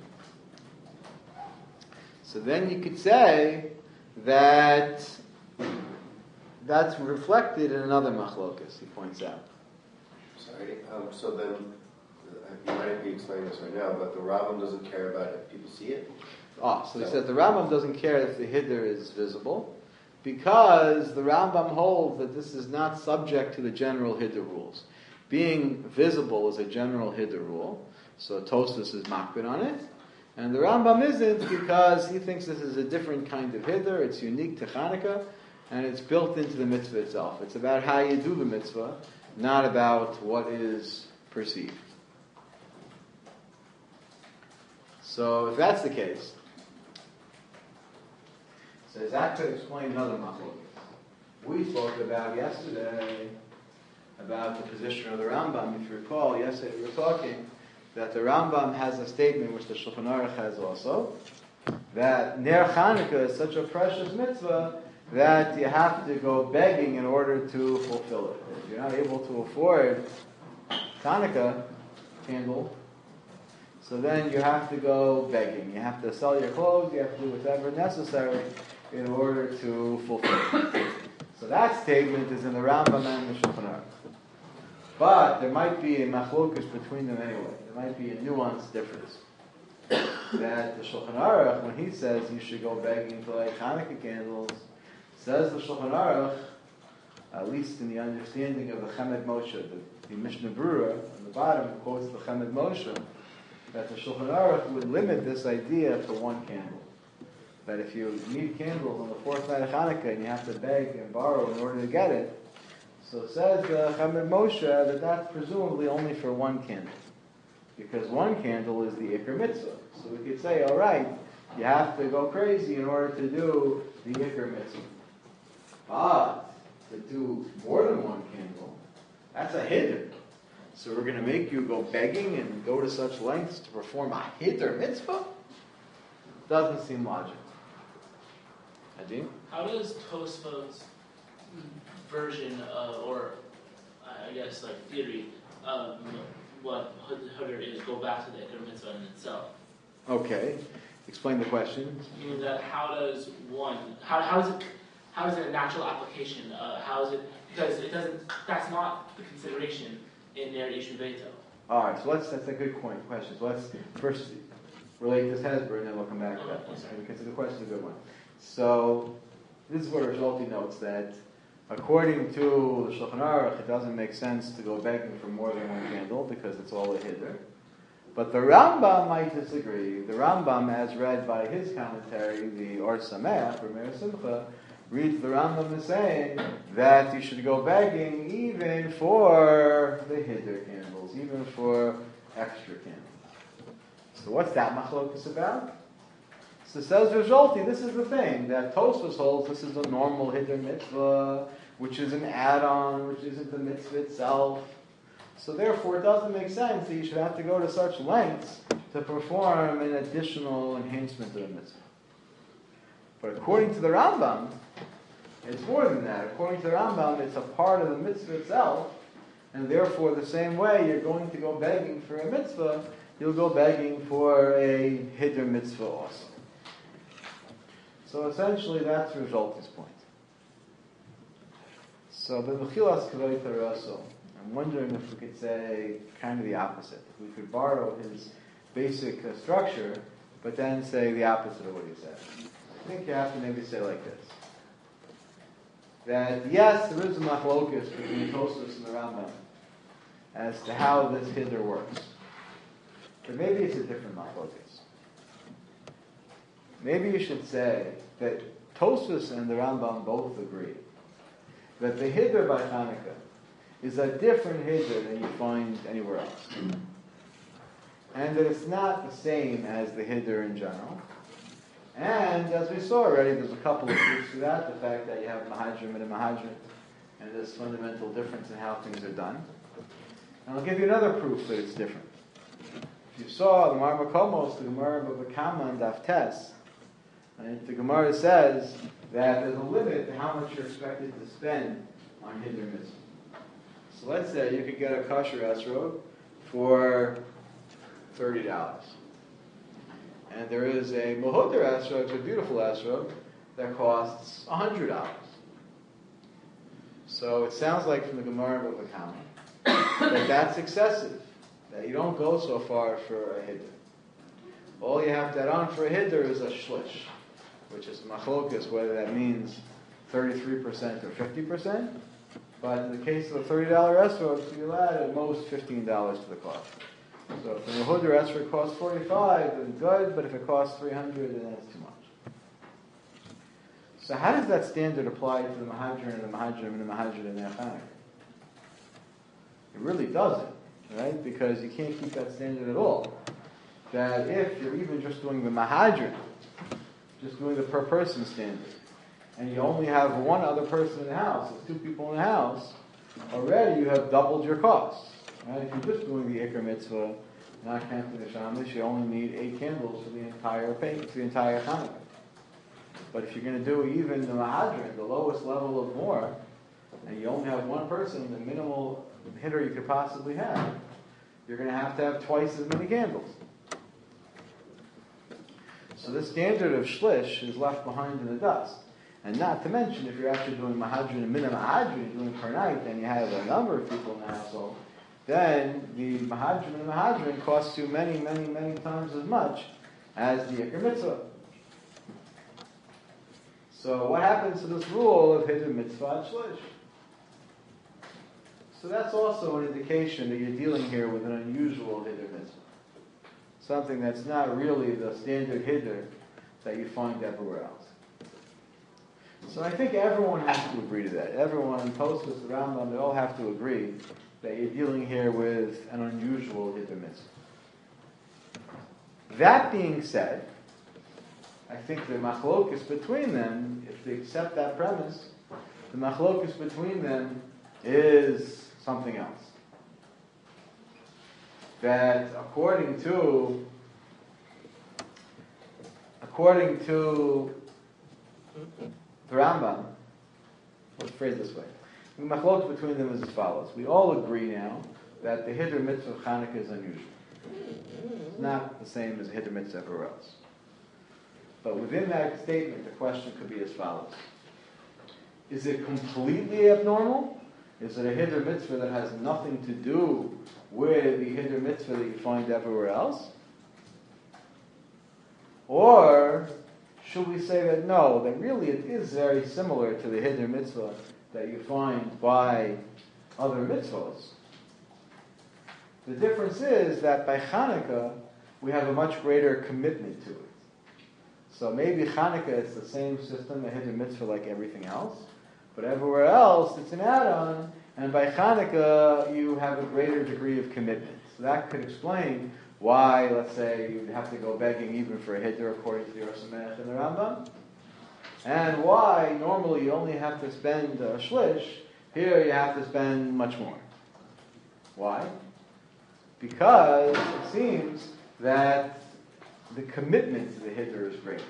so then you could say that that's reflected in another machlokas, he points out. Sorry, um, so then, you might be explaining this right now, but the Rambam doesn't care about if people see it? Oh, so he said the Rambam doesn't care if the Hiddur is visible, because the Rambam holds that this is not subject to the general Hiddur rules. Being visible is a general Hiddur rule, so Tosfos is makbid on it, and the Rambam isn't because he thinks this is a different kind of Hiddur, it's unique to Chanukah, and it's built into the mitzvah itself. It's about how you do the mitzvah, not about what is perceived. So if that's the case, so that could explain another machlokas. We spoke about yesterday about the position of the Rambam. If you recall, yesterday we were talking that the Rambam has a statement which the Shulchan Aruch has also, that Ner Chanukah is such a precious mitzvah that you have to go begging in order to fulfill it. If you're not able to afford Chanukah candle, so then you have to go begging. You have to sell your clothes, you have to do whatever necessary in order to fulfill it. So that statement is in the Rambam and the Shulchan Aruch. But there might be a machlokus between them anyway. There might be a nuanced difference. That the Shulchan Aruch, when he says you should go begging to light Hanukkah candles, says the Shulchan Aruch, at least in the understanding of the Chemed Moshe, the, the Mishnah Berurah, on the bottom quotes the Chemed Moshe, that the Shulchan Aruch would limit this idea to one candle. That if you need candles on the fourth night of Hanukkah and you have to beg and borrow in order to get it, so it says the Chemed Moshe that that's presumably only for one candle. Because one candle is the Iker Mitzvah. So we could say, all right, you have to go crazy in order to do the Iker Mitzvah. But to do more than one candle, that's a Hiddur. So we're going to make you go begging and go to such lengths to perform a Hiddur Mitzvah? Doesn't seem logical. Adin? How does Tosfos' version of, or I guess like theory of what Hiddur is go back to the Iker Mitzvah in itself? Okay. Explain the question. Meaning that how does one, how, how is it, how is it a natural application? Uh, how is it, because it doesn't, that's not the consideration in Ner Ishu Beito. All right, so let's, that's a good point, question. So let's first relate this Hezbollah and then we'll come back to that Okay, point. sorry. Because the question is a good one. So this is what Risholti notes, that according to the Shulchan Aruch, it doesn't make sense to go begging for more than one candle because it's all a Hiddur. But the Rambam might disagree. The Rambam, as read by his commentary, the Or Sameach, or Meir Simcha, reads the Rambam as saying that you should go begging even for the Hiddur candles, even for extra candles. So what's that machlokus about? So says Risholti, this is the thing, that Tosfos holds this is a normal Hiddur mitzvah, which is an add-on, which isn't the mitzvah itself. So therefore it doesn't make sense that you should have to go to such lengths to perform an additional enhancement of the mitzvah. But according to the Rambam, it's more than that. According to the Rambam, it's a part of the mitzvah itself, and therefore the same way you're going to go begging for a mitzvah, you'll go begging for a Hiddur mitzvah also. So essentially, that's Rizolti's point. So the Mechilas Kavod Taraso, I'm wondering if we could say kind of the opposite. If we could borrow his basic uh, structure, but then say the opposite of what he said. I think you have to maybe say like this. That yes, there is a machlokus between Tosfos and the Rambam as to how this hiddur works. But maybe it's a different machlokus. Maybe you should say that Tosfos and the Rambam both agree that the hiddur by Hanukkah is a different hiddur than you find anywhere else. And that it's not the same as the hiddur in general. And as we saw already, there's a couple of proofs to that. The fact that you have Mahadrim and a Mahadrim, and this fundamental difference in how things are done. And I'll give you another proof that it's different. If you saw the Gemara Makomos, the Gemara Bavakama and Daf Tes, and the Gemara says that there's a limit to how much you're expected to spend on hiddur mitzvah. So let's say you could get a kosher esrog for thirty dollars. And there is a Mohoder esrog, a beautiful esrog, that costs one hundred dollars. So it sounds like from the Gemara of Bavakama that that's excessive, that you don't go so far for a hiddur. All you have to add on for a hiddur is a shlish, which is machlokas, whether that means thirty-three percent or fifty percent. But in the case of a thirty dollars esrog, you'll add at most fifteen dollars to the cost. So if the Mehuder esrog costs forty-five dollars, then good, but if it costs three hundred dollars, then that's too much. So how does that standard apply to the Mahadrim and the Mahadrim and the Mahadrim and the Hanukkah? It really doesn't, right? Because you can't keep that standard at all. That if you're even just doing the Mahadrim, just doing the per person standard, and you only have one other person in the house, there's two people in the house, already you have doubled your costs. Right? If you're just doing the Iker Mitzvah, not counting the Shamish, you only need eight candles for the entire payment, for the entire Hanukkah. But if you're going to do even the Mahadrim, the lowest level of more, and you only have one person, the minimal hiddur you could possibly have, you're going to have to have twice as many candles. So the standard of shlish is left behind in the dust. And not to mention, if you're actually doing Mahadrim and Mina Mahadrim, doing per night, and you have a number of people in the household, then the Mahadrim and Mahadrim costs you many, many, many times as much as the Iker Mitzvah. So what happens to this rule of hiddur mitzvah shlish? So that's also an indication that you're dealing here with an unusual hiddur mitzvah. Something that's not really the standard hiddur that you find everywhere else. So I think everyone has to agree to that. Everyone, Tosfos, the Rambam, they all have to agree that you're dealing here with an unusual hiddur mitzvah. That being said, I think the machlokus between them, if they accept that premise, the machlokus between them is something else. That according to, according to the Rambam, let's phrase it this way. The machlokus between them is as follows. We all agree now that the hiddur mitzvah of Chanukah is unusual. It's not the same as a hiddur mitzvah everywhere else. But within that statement, the question could be as follows. Is it completely abnormal? Is it a hiddur mitzvah that has nothing to do with the hiddur mitzvah that you find everywhere else? Or should we say that no, that really it is very similar to the hiddur mitzvah that you find by other mitzvahs? The difference is that by Chanukah, we have a much greater commitment to it. So maybe Chanukah, it's the same system, a hiddur mitzvah like everything else, but everywhere else it's an add-on, and by Chanukah you have a greater degree of commitment. So that could explain why, let's say, you'd have to go begging even for a hiddur according to the Or Sameach and the Rambam, and why normally you only have to spend a shlish, here you have to spend much more. Why? Because it seems that the commitment to the hiddur is greater.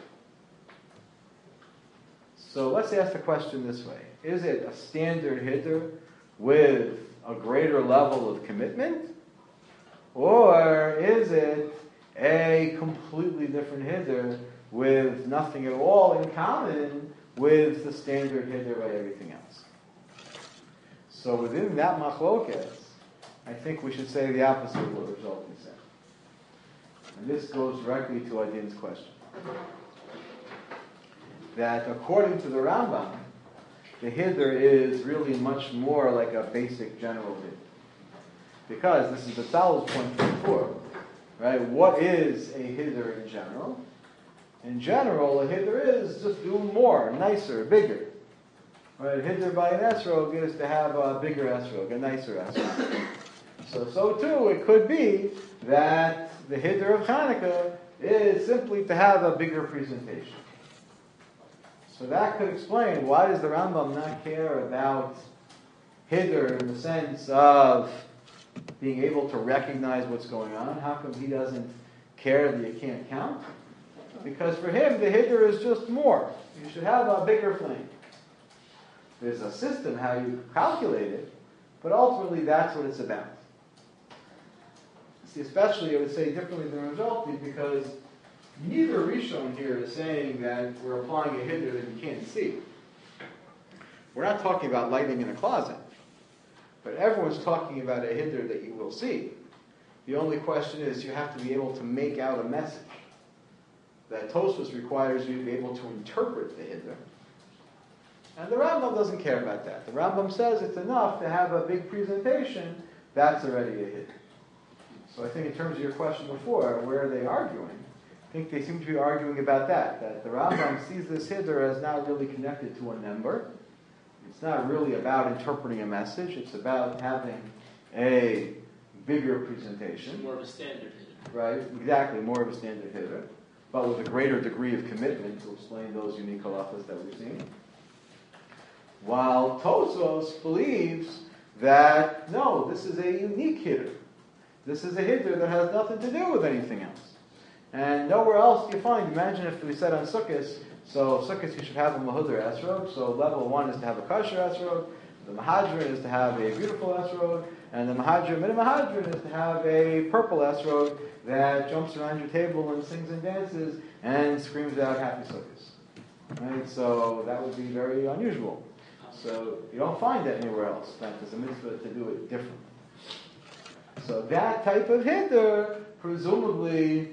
So let's ask the question this way. Is it a standard hiddur with a greater level of commitment? Or is it a completely different hiddur with nothing at all in common with the standard hither by everything else. So within that machlokas, I think we should say the opposite of what Rav Zalman said. And this goes directly to Adin's question. That according to the Rambam, the hither is really much more like a basic general hither. Because this is the Tzal's point before, right? What is a hither in general? In general, a hither is just doing more, nicer, bigger. Right? A hither by an esrog is to have a bigger esrog, a nicer esrog. So, so too, it could be that the hither of Hanukkah is simply to have a bigger presentation. So that could explain why does the Rambam not care about hither in the sense of being able to recognize what's going on. How come he doesn't care that you can't count? Because for him, the hither is just more. You should have a bigger flame. There's a system how you calculate it, but ultimately that's what it's about. See, especially I would say differently than Rajalti, because neither Rishon here is saying that we're applying a hither that you can't see. We're not talking about lighting in a closet, but everyone's talking about a hither that you will see. The only question is you have to be able to make out a message. That Tosfos requires you to be able to interpret the hither. And the Rambam doesn't care about that. The Rambam says it's enough to have a big presentation, that's already a hither. So I think in terms of your question before, where are they arguing? I think they seem to be arguing about that, that the Rambam sees this hither as not really connected to a number. It's not really about interpreting a message, it's about having a bigger presentation. More of a standard hither. Right, exactly, more of a standard hither, but with a greater degree of commitment to explain those unique halachas that we've seen. While Tosfos believes that, no, this is a unique hither. This is a hither that has nothing to do with anything else. And nowhere else do you find, imagine if we said on Sukkot, so Sukkot you should have a mahudr esrog, so level one is to have a kosher esrog, the mahadrin is to have a beautiful esrog, and the mahadrin, min mahadrin is to have a purple esrog that jumps around your table and sings and dances and screams out happy Sukkot. Right? So that would be very unusual. So you don't find that anywhere else. In fact, there's a mitzvah to do it differently. So that type of hither, presumably,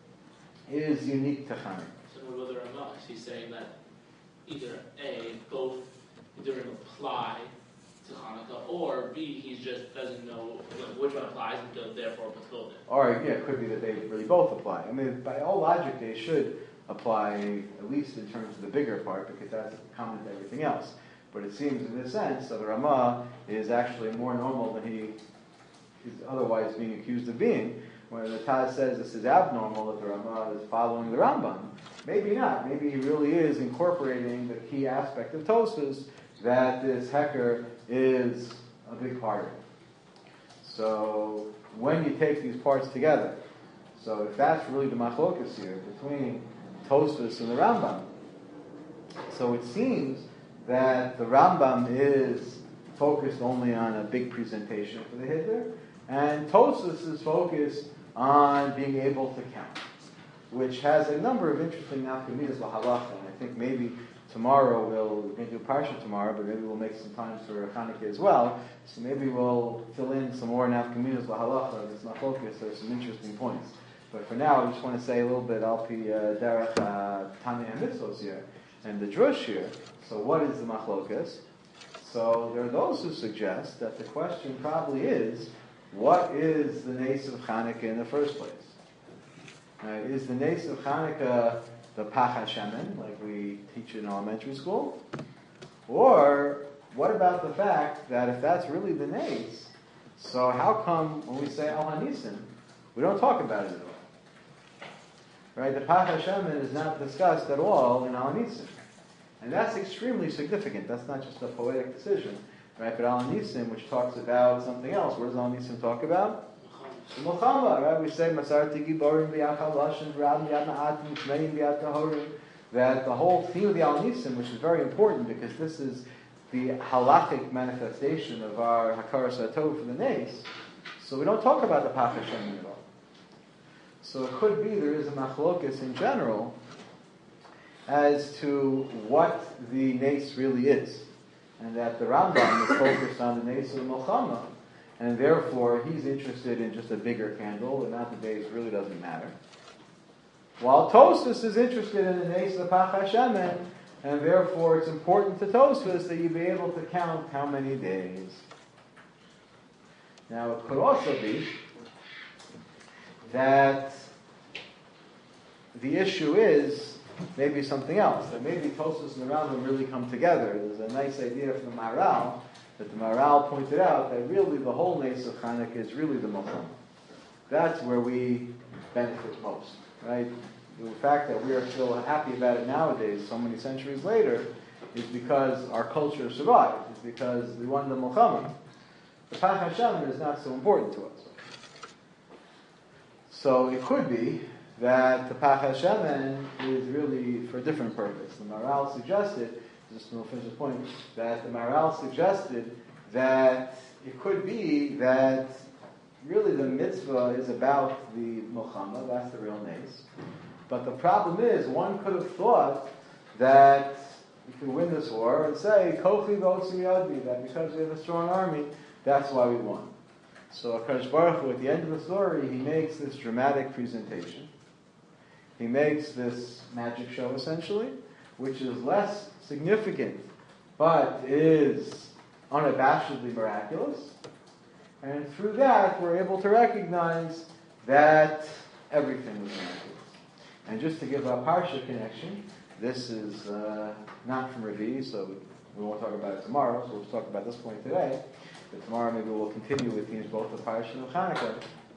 is unique to Hanukkah. So whether or not he's saying that either A, both either apply to Hanukkah, or B, he just doesn't know which one applies and does therefore fulfill it. Or yeah, it could be that they really both apply. I mean, by all logic, they should apply, at least in terms of the bigger part, because that's common to everything else. But it seems in this sense that the Ramah is actually more normal than he is otherwise being accused of being. When the Taz says this is abnormal, that the Ramah is following the Rambam. Maybe not. Maybe he really is incorporating the key aspect of Tosfos, that this hecker is a big part of it. So when you take these parts together, so if that's really the machlokas here between Tosfos and the Rambam, so it seems that the Rambam is focused only on a big presentation for the hither, and Tosfos is focused on being able to count, which has a number of interesting nafkaminas lahalacha. And I think maybe tomorrow we'll, we're going to do Parsha tomorrow, but maybe we'll make some time for Hanukkah as well. So maybe we'll fill in some more nafkaminas lahalacha. It's not focused. There's some interesting points. But for now, I just want to say a little bit alpi derech Tanya Mitzvos here and the drush here. So what is the machlokas? So there are those who suggest that the question probably is, what is the Nes of Hanukkah in the first place? Right? Is the Nes of Hanukkah the Pach HaShemen, like we teach in elementary school? Or what about the fact that if that's really the Nes, so how come when we say Al HaNisim, we don't talk about it at all? Right? The Pach HaShemen is not discussed at all in Al HaNisim. And that's extremely significant. That's not just a poetic decision. Right? But Al HaNisim, which talks about something else, what does Al HaNisim talk about? Mulchama, right? We say Masarti Giborim B'Yachal Lashon V'Rab B'Yad Ma'atim Shmeim B'Yad Tahorim. That the whole theme of the Al HaNisim, which is very important because this is the halachic manifestation of our Hakaras HaTov for the Nes. So we don't talk about the Pach HaShem at all. So it could be there is a machlokas in general as to what the nace really is, and that the Rambam is focused on the nace of the Milchama, and therefore he's interested in just a bigger candle. The amount of days really doesn't matter. While Tosfos is interested in the nace of the Pach HaShemen, and therefore it's important to Tosfos that you be able to count how many days. Now it could also be that the issue is maybe something else, that maybe Tosfos and the Rambam really come together. There's a nice idea from the Maharal, that the Maharal pointed out that really the whole nace of Chanukah is really the Milchama. That's where we benefit most, right? The fact that we are still happy about it nowadays, so many centuries later, is because our culture survived. It's because we won the Milchama. The Pach HaShemen is not so important to us. So it could be that the Pach HaShemen is really for a different purpose. The Maharal suggested, just to finish the point, that the Maharal suggested that it could be that really the mitzvah is about the Milchama, that's the real nace. But the problem is, one could have thought that we could win this war and say, Kochi v'otzi yadvi, that because we have a strong army, that's why we won. So HaKadosh Baruch Hu, at the end of the story, he makes this dramatic presentation. He makes this magic show, essentially, which is less significant, but is unabashedly miraculous. And through that, we're able to recognize that everything was miraculous. And just to give a Parsha connection, this is uh, not from Revi, so we won't talk about it tomorrow, so we'll talk about this point today. But tomorrow maybe we'll continue with these, both the Parsha and Chanukah.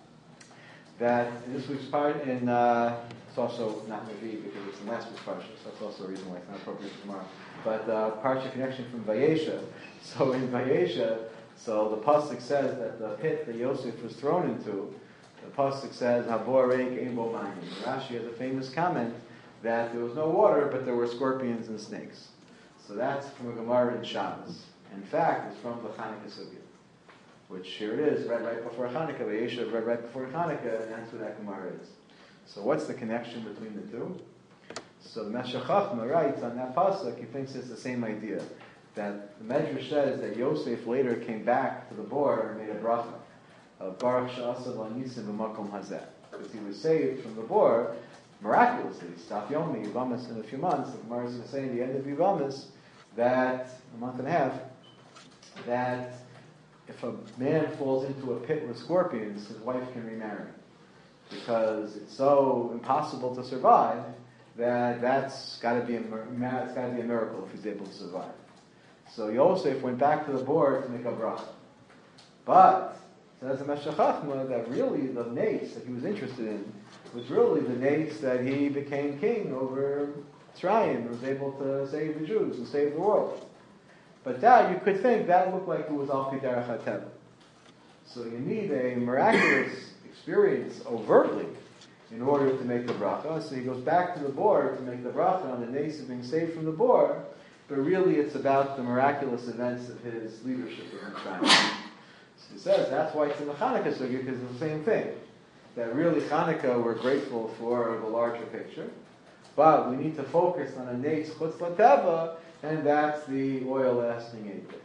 That this week's part in, uh, it's also not Revi because it's in last week's Parsha, so that's also a reason why it's not appropriate for tomorrow. But uh, Parsha connection from Vayesha. So in Vayesha, so the Pasuk says that the pit that Yosef was thrown into, the Pasuk says, Habor reik ein bo mayim. Rashi has a famous comment that there was no water, but there were scorpions and snakes. So that's from a Gemara in Shabbos. In fact, it's from the Chanukah Sugya, which here it is, read right before Chanukah, Vayesha read right before Chanukah, and that's what that Gemara is. So what's the connection between the two? So the Meshech Chochmah writes on that Pasuk, he thinks it's the same idea. That the Medrash says that Yosef later came back to the bor and made a bracha of Baruch she'asav al-nisim b'makom hazeh, because he was saved from the bor miraculously. Staf Yomi, Yivamis, in a few months. The Gemara is going to say in the end of Yivamis that a month and a half, that if a man falls into a pit with scorpions, his wife can remarry, because it's so impossible to survive that that's got to be a it's got to be a miracle if he's able to survive. So Yosef went back to the board to make a bracha. But, says the Meshech Chochmah, that really the nace that he was interested in was really the nace that he became king over Mitzrayim and was able to save the Jews and save the world. But that, you could think, that looked like it was Al Pi Derech HaTeva. So you need a miraculous experience overtly in order to make the bracha. So he goes back to the board to make the bracha on the nace of being saved from the board. But really it's about the miraculous events of his leadership in Mitzrayim. So he says that's why it's in the Chanukah Sugya, because it's the same thing. That really Chanukah, we're grateful for the larger picture, but we need to focus on a nace chutz lateva, and that's the oil lasting eight days.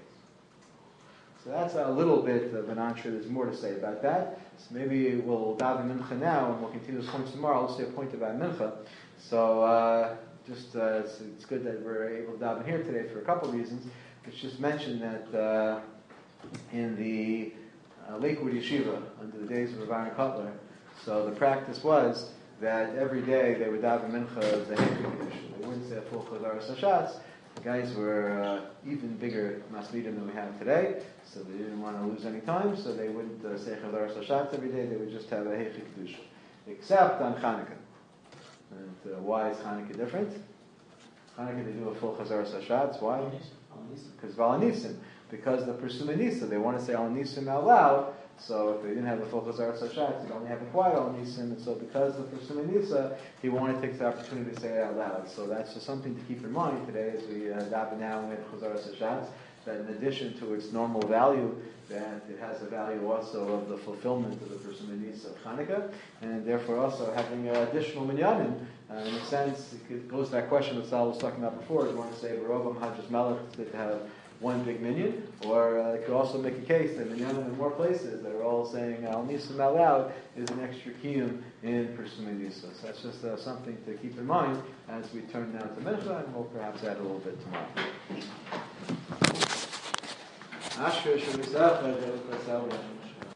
So that's a little bit of an entree. There's more to say about that. So maybe we'll daven mincha now, and we'll continue this point tomorrow. Let's say a point about mincha. So, uh, Just uh, it's, it's good that we're able to dive in here today for a couple of reasons. It's just mentioned that uh, in the uh, Lakewood Yeshiva, under the days of Rav Aaron Kotler, so the practice was that every day they would daven mincha as a hektik edition. They wouldn't say a full chazaras hashatz. The guys were uh, even bigger masmidim than we have today, so they didn't want to lose any time, so they wouldn't uh, say chazaras hashatz every day. They would just have a hektik edition, except on Chanukah. And uh, why is Chanukah different? Chanukah they do a full chazaras hashatz. Why? Because Valanisim. Because the Persuma Nisa, they want to say Al Nisim out loud. So if they didn't have a full chazaras hashatz, they'd only have a quiet Al Nisim. And so because the Persuma Nisa, he wanted to take the opportunity to say it out loud. So that's just something to keep in mind today as we uh, daven now and we have chazaras hashatz. That in addition to its normal value that it has a value also of the fulfillment of the Persumah needs of Hanukkah, and therefore also having uh, additional minyanim. Uh, in a sense, it goes to that question that Sal was talking about before. Do you want to say Barovam Hajjus Malach, it's good to have one big minyan, or uh, it could also make a case that minyanim in more places that are all saying Al Nisam out loud is an extra kiyum in Persumah Nisa. So that's just uh, something to keep in mind as we turn now to Mincha, and we'll perhaps add a little bit tomorrow. Asher Shemizach,